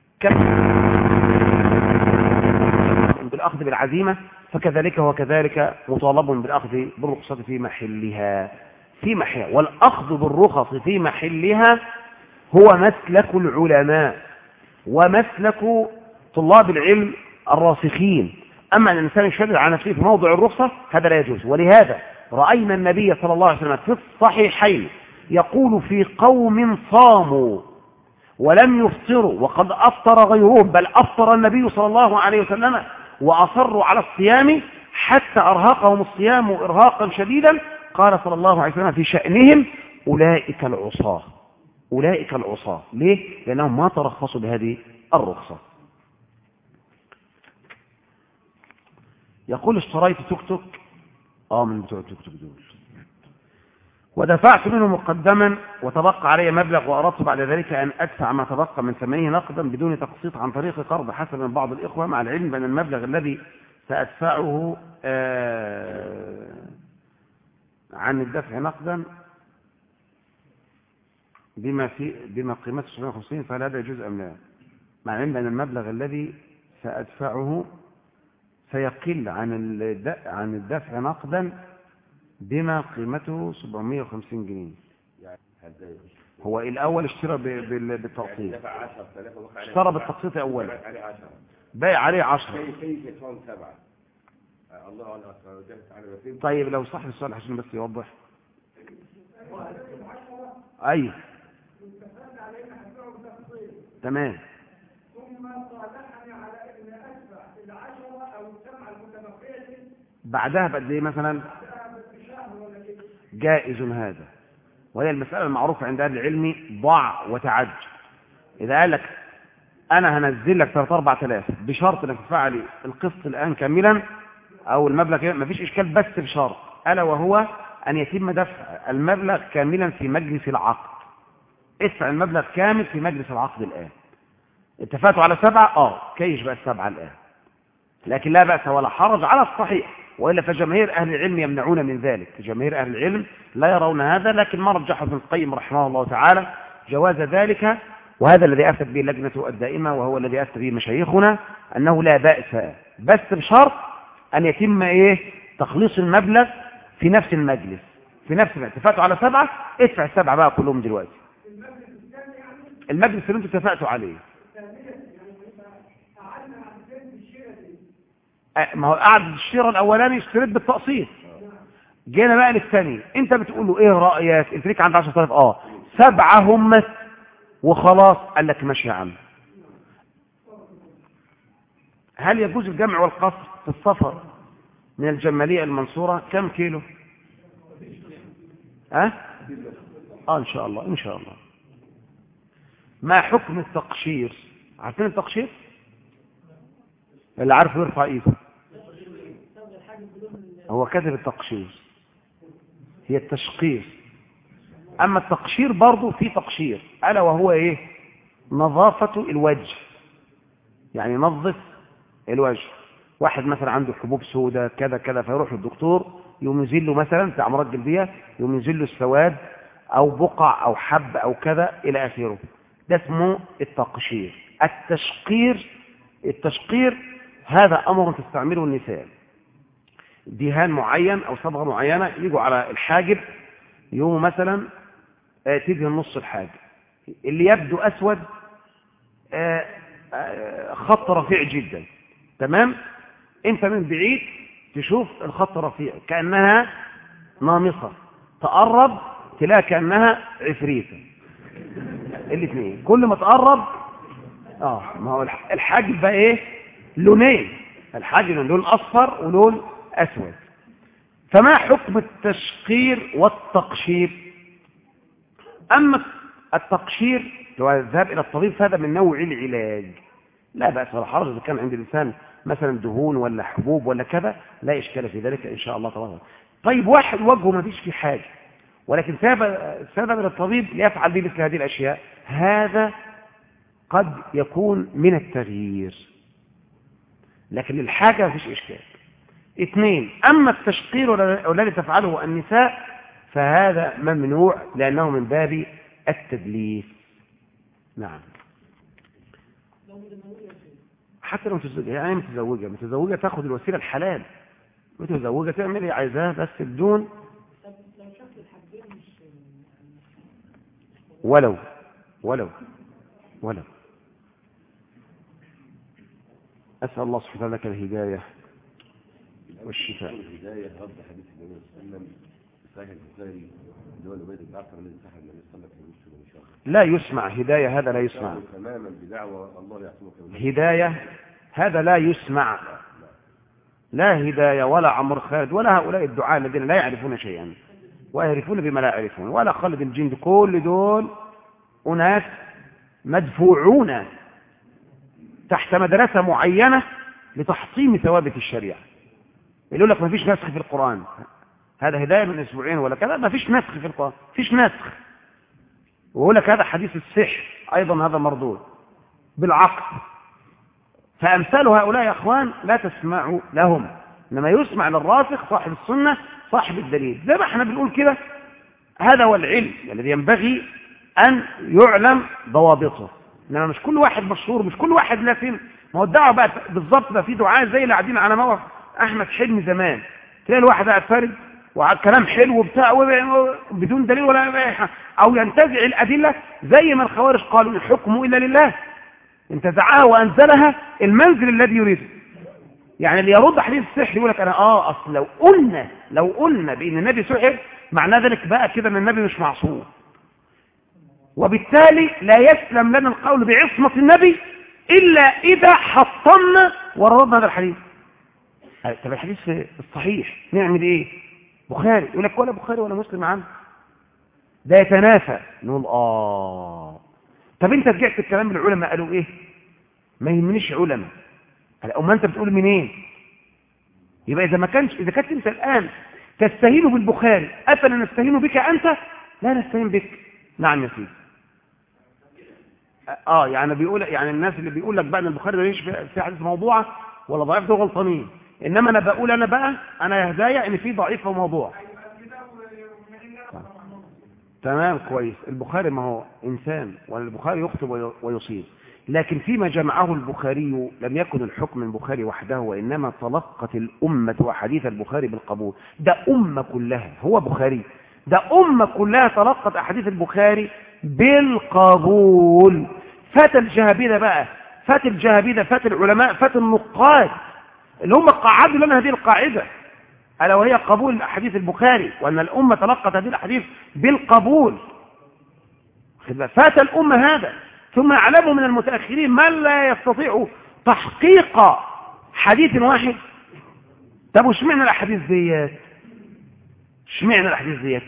بالأخذ بالعزيمة، فكذلك وكذلك مطالب بالأخذ بالرخصة في محلها والأخذ بالرخص في محلها هو مسلك العلماء ومسلك طلاب العلم الراسخين. أما أن الإنسان يشدد على نفسه في موضع الرخصة هذا لا يجوز. ولهذا رأينا النبي صلى الله عليه وسلم في الصحيحين يقول في قوم صاموا ولم يفطروا وقد أفطر غيرهم، بل أفطر النبي صلى الله عليه وسلم وأصروا على الصيام حتى أرهقهم الصيام إرهاقا شديدا، قال صلى الله عليه وسلم في شأنهم أولئك العصاة. ليه؟ لأنهم ما ترخصوا بهذه الرخصة. يقول اشتريت توك توك من بتوع التوك توك دول ودفعت منه مقدما وتبقى علي مبلغ، وأردت بعد ذلك أن أدفع ما تبقى من ثمنه نقدا بدون تقسيط عن طريق قرض حسب من بعض الإخوة، مع العلم بأن المبلغ الذي سأدفعه عن الدفع نقدا بما قيمته 750، فهل هذا يجوز أم لا؟ مع العلم بأن المبلغ الذي سأدفعه سيقل عن الدفع نقدا بما قيمته 750 جنيه. هو الأول اشترى بالتقسيط، اشترى بالتقسيط أولا باقي عليه 10. طيب لو صاحب السؤال عشان بس يوضح. ايوه تمام. ثم صالحني على ان ادفع العشرة او السبعة المتبقية بعدها بقد ايه مثلا؟ بشهر ولا كده. جائز هذا، وهي المسألة المعروفة عند أهل العلم ضع وتعج. إذا قال لك أنا هنزل لك 3-4 آلاف بشرط إنك تدفع لي القسط الآن كاملا أو المبلغ، ما فيش إشكال، بس بشرط ألا وهو أن يتم دفع المبلغ كاملا في مجلس العقد. ادفع المبلغ كامل في مجلس العقد الآن. اتفقتوا على 7 كيش بقى 7 الآن، لكن لا بأس ولا حرج على الصحيح، وإلا فجماهير أهل العلم يمنعون من ذلك. جماهير أهل العلم لا يرون هذا، لكن ما رجحه ابن القيم رحمه الله تعالى جواز ذلك، وهذا الذي أفتت به اللجنة الدائمة وهو الذي أفتى به مشايخنا، أنه لا بأس، بس بشرط أن يتم تخليص المبلغ في نفس المجلس، في نفس اتفقتوا على 7 ادفع 7 بقى كلهم دلوقتي. المجلس اللي انتوا اتفقتوا عليه. ما هو قعد الشراء الاولاني اشتريت بالتقسيط، جينا بقى للثاني، انت بتقول له ايه رايك؟ انت ليك عند 10,000 7 هم وخلاص. قال لك ماشي يا عم. هل يجوز الجمع والقصر في السفر من الجمالية المنصورة؟ كم كيلو؟ ان شاء الله ان شاء الله. ما حكم التقشير؟ عارفين التقشير؟ اللي عارفه يرفع ايده. هو كاتب التقشير، هي التشقير. اما التقشير برضه في تقشير، الا وهو نظافة الوجه، يعني نظف الوجه. واحد مثلا عنده حبوب سوداء كذا كذا، فيروح للدكتور يقوم ينزل له مثلا في امراض جلديه، يقوم ينزل له السواد او بقع او حب او كذا الى اخره، ده اسمه التقشير. التشقير هذا امر تستعمله النساء، دهان معين او صبغه معينه، يجوا على الحاجب يقوموا مثلا تدهن نص الحاجب اللي يبدو اسود، خط رفيع جدا، تمام؟ انت من بعيد تشوف الخط رفيع كأنها نامصة، تقرب تلاقي كأنها عفريتة. الاثنين كل ما تقرب ما هو الحاجب بقى لونين، الحاجب لون اصفر ولون اسود. فما حكم التشقير والتقشير؟ اما التقشير لو الذهاب الى الطبيب فهذا من نوع العلاج، لا بأس ولا حرج. إذا كان عند الإنسان مثلا دهون ولا حبوب ولا كذا لا إشكال في ذلك إن شاء الله تبارك. طيب واحد وجهه ما فيش فيه حاجة ولكن ذهب إلى الطبيب ليفعل به مثل هذه الأشياء، هذا قد يكون من التغيير، لكن للحاجة ما فيش إشكال. 2. أما التشقير والذي تفعله النساء فهذا ممنوع لأنه من باب التدليس. نعم. حتى لو متزوجة، يعني متزوجة تاخد الوسيلة الحلال، متزوجة تعمل ايه عايزاه بس بدون ولو أسأل الله سبحانه وتعالى لك الهداية والشفاء. الهداية رد حديث النبي صلى الله عليه وسلم صحيح البخاري اللي هو العبيد الجعفر الذي صح النبي صلى الله عليه وسلم لا يسمع هداية، هذا لا يسمع تماما بدعوة الله يعصمك هداية، هذا لا يسمع، لا هداية ولا عمر خالد ولا هؤلاء الدعاء الذين لا يعرفون شيئا ويعرفون بما لا يعرفون، ولا خالد الجند، كل دول أناس مدفوعون تحت مدرسة معينة لتحطيم ثوابت الشريعة. يقول لك ما فيش نسخ في القرآن، هذا هداية من أسبوعين ولا كذا، ما فيش نسخ في القرآن، فيش نسخ. ويقول لك هذا حديث السحر أيضا هذا مردود بالعقل. فأمثال هؤلاء يا أخوان لا تسمعوا لهم، إنما يسمع للراسخ صاحب السنة صاحب الدليل. زي ما احنا بنقول كده، هذا هو العلم الذي ينبغي أن يعلم ضوابطه، إنما مش كل واحد مشهور، مش كل واحد لازم. ما هو الدعوة بقى بالظبط بقى في دعاء زي اللي قاعدين على موقف أحمد حلمي زمان، تلاقي الواحد قاعد فارد وعلى كلام حلو وبتاع بدون دليل ولا أو ينتزع الأدلة زي ما الخوارج قالوا الحكم إلا لله، انتزعها وأنزلها المنزل الذي يريده. يعني اللي يرد حديث السحر يقول لك أنا أصل لو قلنا بأن النبي سحر معنى ذلك بقى كده ان النبي مش معصوم، وبالتالي لا يسلم لنا القول بعصمة النبي إلا إذا حطمنا وردنا هذا الحديث. طب الحديث الصحيح نعمل إيه؟ بخاري، يقول لك ولا بخاري ولا مسلم عنه، ده يتنافى. نقول طب أنت رجعت الكلام بالعلماء قالوا إيه؟ ما يهمنيش علماء. أما أنت بتقول منين؟ يبقى إذا كنت أنت الآن تستهين بالبخاري، أفلا نستهين بك أنت؟ لا نستهين بك. نعم يا سيدي. يعني بيقول، يعني الناس اللي بيقول لك بقى ان البخاري ده ليش في حديث موضوعه ولا ضعيف ده غلطانين، انما انا بقول انا يا هدايا ان في ضعيف وموضوع. تمام كويس. البخاري ما هو انسان، ولا البخاري يخطئ ويصيب، لكن فيما جمعه البخاري لم يكن الحكم البخاري وحده، وانما تلقت الامه احاديث البخاري بالقبول. ده امه كلها، هو بخاري ده امه كلها تلقت احاديث البخاري بالقبول. فات الجهابذة بقى، فات الجهابذة، فات العلماء، فات النقاد اللي هم قاعدوا لنا هذه القاعدة، ألا وهي قبول أحاديث البخاري، وأن الأمة تلقت هذه الأحاديث بالقبول. فات الأمة هذا. ثم يعلموا من المتأخرين من لا يستطيع تحقيق حديث واحد. طب وشمعنا الأحاديث ديت؟ شمعنا الأحاديث ديت؟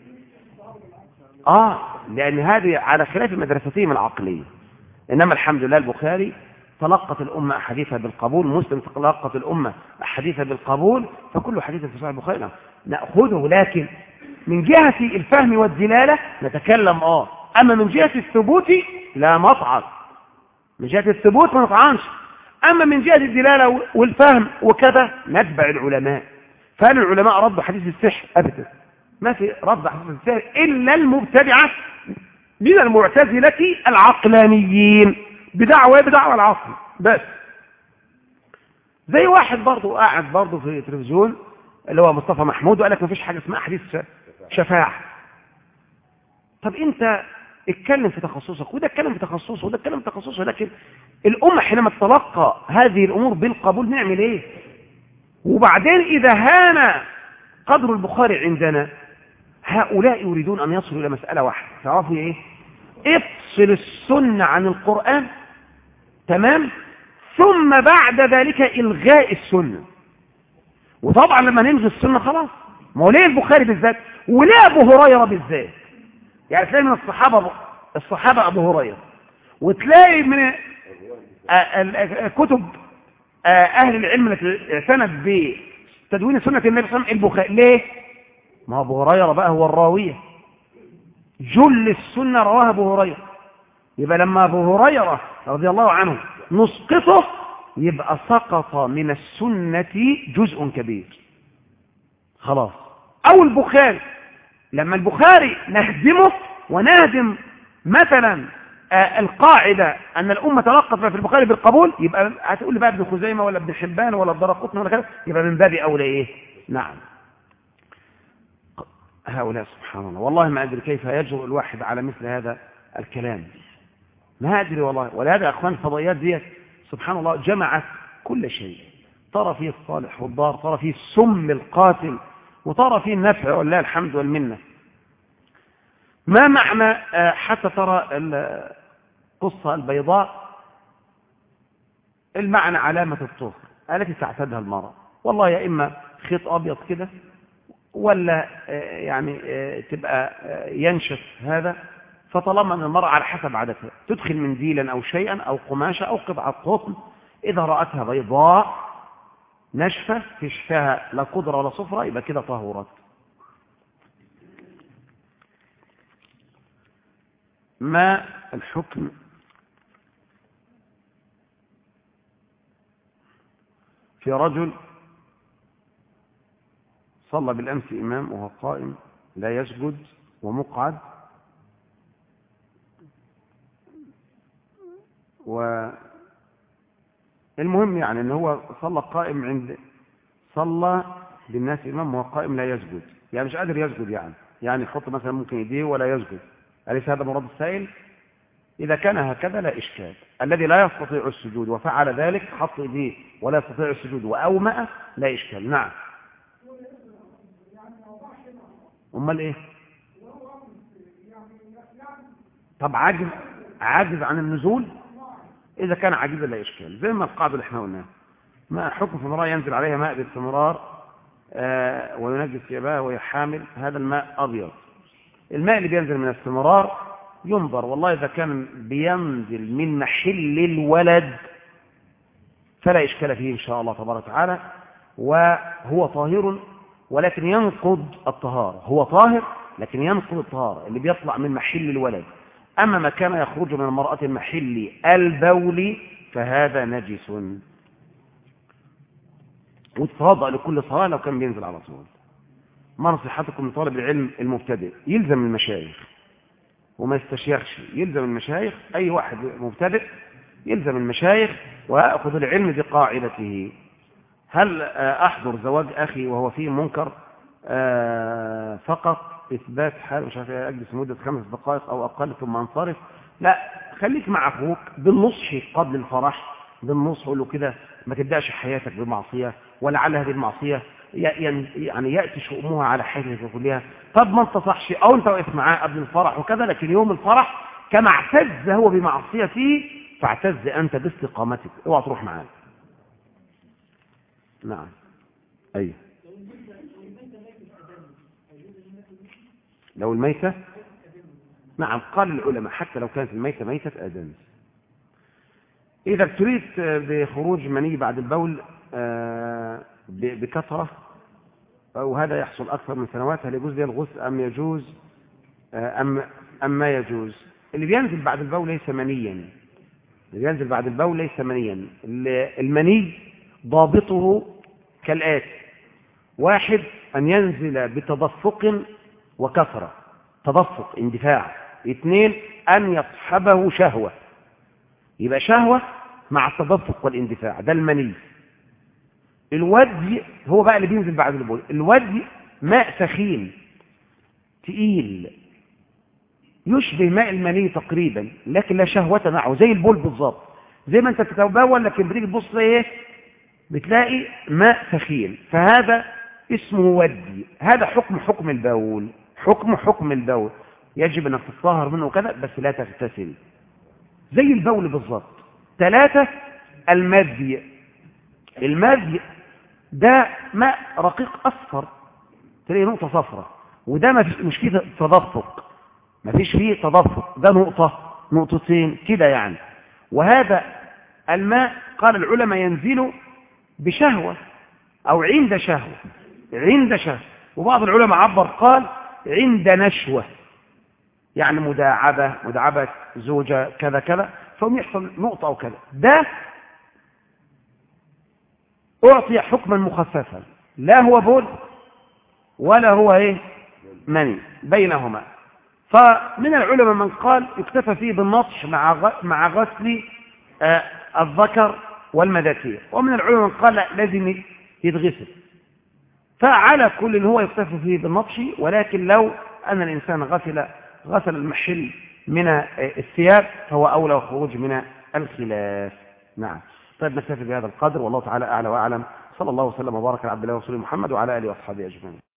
لأن هذه على خلاف مدرستهم العقلية. إنما الحمد لله البخاري تلقت الأمة أحاديثها بالقبول، مسلم تلقت الأمة أحاديثها بالقبول، فكل حديث في صحيح البخاري نأخذه، لكن من جهة الفهم والدلالة نتكلم أما من جهة الثبوت لا مطعن. من جهة الثبوت ما نطعنش، أما من جهة الدلالة والفهم وكذا نتبع العلماء. فهل العلماء ردوا حديث السحر؟ أبدا، ما في رد حديث السحر إلا المبتدعة من المعتزلة العقلانيين بدعوة العقل بس. زي واحد برضه قاعد برضه في التلفزيون اللي هو مصطفى محمود وقال لك ما فيش حاجة اسمها حديث شفاعة. طب انت اتكلم في تخصصك، وده اتكلم في تخصصه، وده اتكلم في تخصصه، لكن الأمة حينما تتلقى هذه الأمور بالقبول نعمل ايه؟ وبعدين إذا هان قدر البخاري عندنا، هؤلاء يريدون أن يصلوا إلى مسألة واحدة، تعرفوا ايه؟ افصل السنة عن القرآن، تمام، ثم بعد ذلك إلغاء السنة. وطبعا لما نلغي السنة خلاص. ما هو ليه البخاري بالذات وليه أبو هريرة بالذات؟ يعني تلاقي من الصحابة أبو هريرة، وتلاقي من كتب أهل العلم التي اعتنت بتدوين سنة النبي صلى الله عليه وسلم البخاري. ليه؟ ما أبو هريرة بقى هو الراوية، جل السنة رواها أبو هريرة. يبقى لما أبو هريرة رضي الله عنه نسقطه يبقى سقط من السنة جزء كبير خلاص. أو البخاري، لما البخاري نهدمه ونهدم مثلا القاعدة أن الأمة تلقت في البخاري بالقبول، يبقى هتقول لي بقى ابن خزيمة ولا ابن حبان ولا الدرقطني ولا كذا، يبقى من باب أولى إيه؟ نعم. هؤلاء سبحان الله، والله ما أدري كيف يجرؤ الواحد على مثل هذا الكلام، ما أدري والله. ولهذا يا أخوان الفضائيات ديت سبحان الله جمعت كل شيء، ترى فيه الصالح والضار، ترى فيه السم القاتل، وترى فيه النفع، والله الحمد والمنة. ما معنى حتى ترى القصة البيضاء؟ المعنى علامة الطهر التي تعتادها المرأة، والله يا إما خيط أبيض كده، ولا يعني تبقى ينشف هذا. فطالما أن المرأة على حسب عادتها تدخل منديلا أو شيئا أو قماشة أو قطعة قطن، إذا رأتها بيضاء نشفة فيش فيها لا قدرة ولا صفرة، يبقى كده طهورات. ما الحكم في رجل صلى بالأمس إمام وهو قائم لا يسجد ومقعد، والمهم يعني ان هو صلى قائم صلى بالناس إمام وهو قائم لا يسجد، يعني مش قادر يسجد، يعني يحط مثلا ممكن يديه ولا يسجد. أليس هذا مراد السائل؟ إذا كان هكذا لا إشكال. الذي لا يستطيع السجود وفعل ذلك، حط يديه ولا يستطيع السجود وأومأ، لا إشكال. نعم. امال ايه؟ وهو يعني طب عاجز عن النزول. اذا كان عاجزا لا اشكال، زي ما القاعده اللي احنا قلناها، ما حكم في امراه ينزل عليها ماء باستمرار وينجس ثيابها وهي حامل، هذا الماء ابيض. الماء اللي بينزل من استمرار ينظر، والله اذا كان بينزل من محل الولد فلا اشكال فيه ان شاء الله تبارك وتعالى، وهو طاهر ولكن ينقض الطهارة. هو طاهر لكن ينقض الطهارة اللي بيطلع من محل الولد. أما ما كان يخرج من المرأة المحل البول فهذا نجس، ويتوضأ لكل صلاة لو كان بينزل على طول. ما نصيحتكم لطالب العلم المبتدئ؟ يلزم المشايخ وما يستشيخش، يلزم المشايخ. أي واحد مبتدئ يلزم المشايخ ويأخذ العلم بقاعدته. هل أحضر زواج أخي وهو فيه منكر فقط إثبات حال، مش عارف أجلس مدة 5 دقائق أو أقل ثم أنصرف؟ لا، خليك مع أخوك بالنصح قبل الفرح، بالنصح قول له كده ما تبدأش حياتك بمعصية، ولعل هذه المعصية يعني يأتي شؤمها على حياتك كلها. طب ما انتصحش أو أنت واقف معاه قبل الفرح وكذا، لكن يوم الفرح كما اعتز هو بمعصيته فاعتز أنت باستقامتك، اوعى تروح معاه. نعم. أي لو الميتة، نعم قال العلماء حتى لو كانت الميتة ميتة آدمي. إذا ابتليت بخروج مني بعد البول بكثرة وهذا يحصل أكثر من سنوات، هل يجوز لي الغسل أم يجوز أم ما يجوز؟ اللي بينزل بعد البول ليس منيا، اللي بينزل بعد البول ليس منيا. المني ضابطه كالآتي: 1 أن ينزل بتدفق وكثرة، تدفق اندفاع. 2 أن يصحبه شهوة، يبقى شهوة مع التدفق والاندفاع، ده المني. الودي هو بقى اللي بينزل بعد البول. الودي ماء سخين تقيل يشبه ماء المني تقريبا، لكن لا شهوة معه، زي البول بالظبط. زي ما انت تتبول لكن بتيجي تبص ايه بتلاقي ماء سخين، فهذا اسمه ودي. هذا حكم البول، حكم البول، يجب انك تتطهر منه وكذا، بس لا تغتسل، زي البول بالظبط. 3 المذي. المذي ده ماء رقيق اصفر، تلاقي نقطة صفرة، وده مش فيه تدفق، ما فيش فيه تدفق، ده نقطة نقطتين كده يعني. وهذا الماء قال العلماء ينزل بشهوة أو عند شهوة، عند شهوة. وبعض العلماء عبر قال عند نشوة، يعني مداعبة زوجة كذا كذا، فهم يحصل نقطة أو كذا. ده أعطي حكما مخففا، لا هو بول ولا هو مني، بينهما. فمن العلماء من قال يكتفى فيه بالنطش مع غسل الذكر والمذاكير، ومن العلماء من قال لا لازم يتغسل. فعلى كل هو يكتفى فيه بالنطش، ولكن لو أن الإنسان غسل المحل من الثياب فهو أولى وخروج من الخلاف. نعم. طيب نكتفي بهذا القدر، والله تعالى أعلى وأعلم. صلى الله وسلم وبارك على عبد الله ورسوله محمد وعلى آله وأصحابه أجمعين.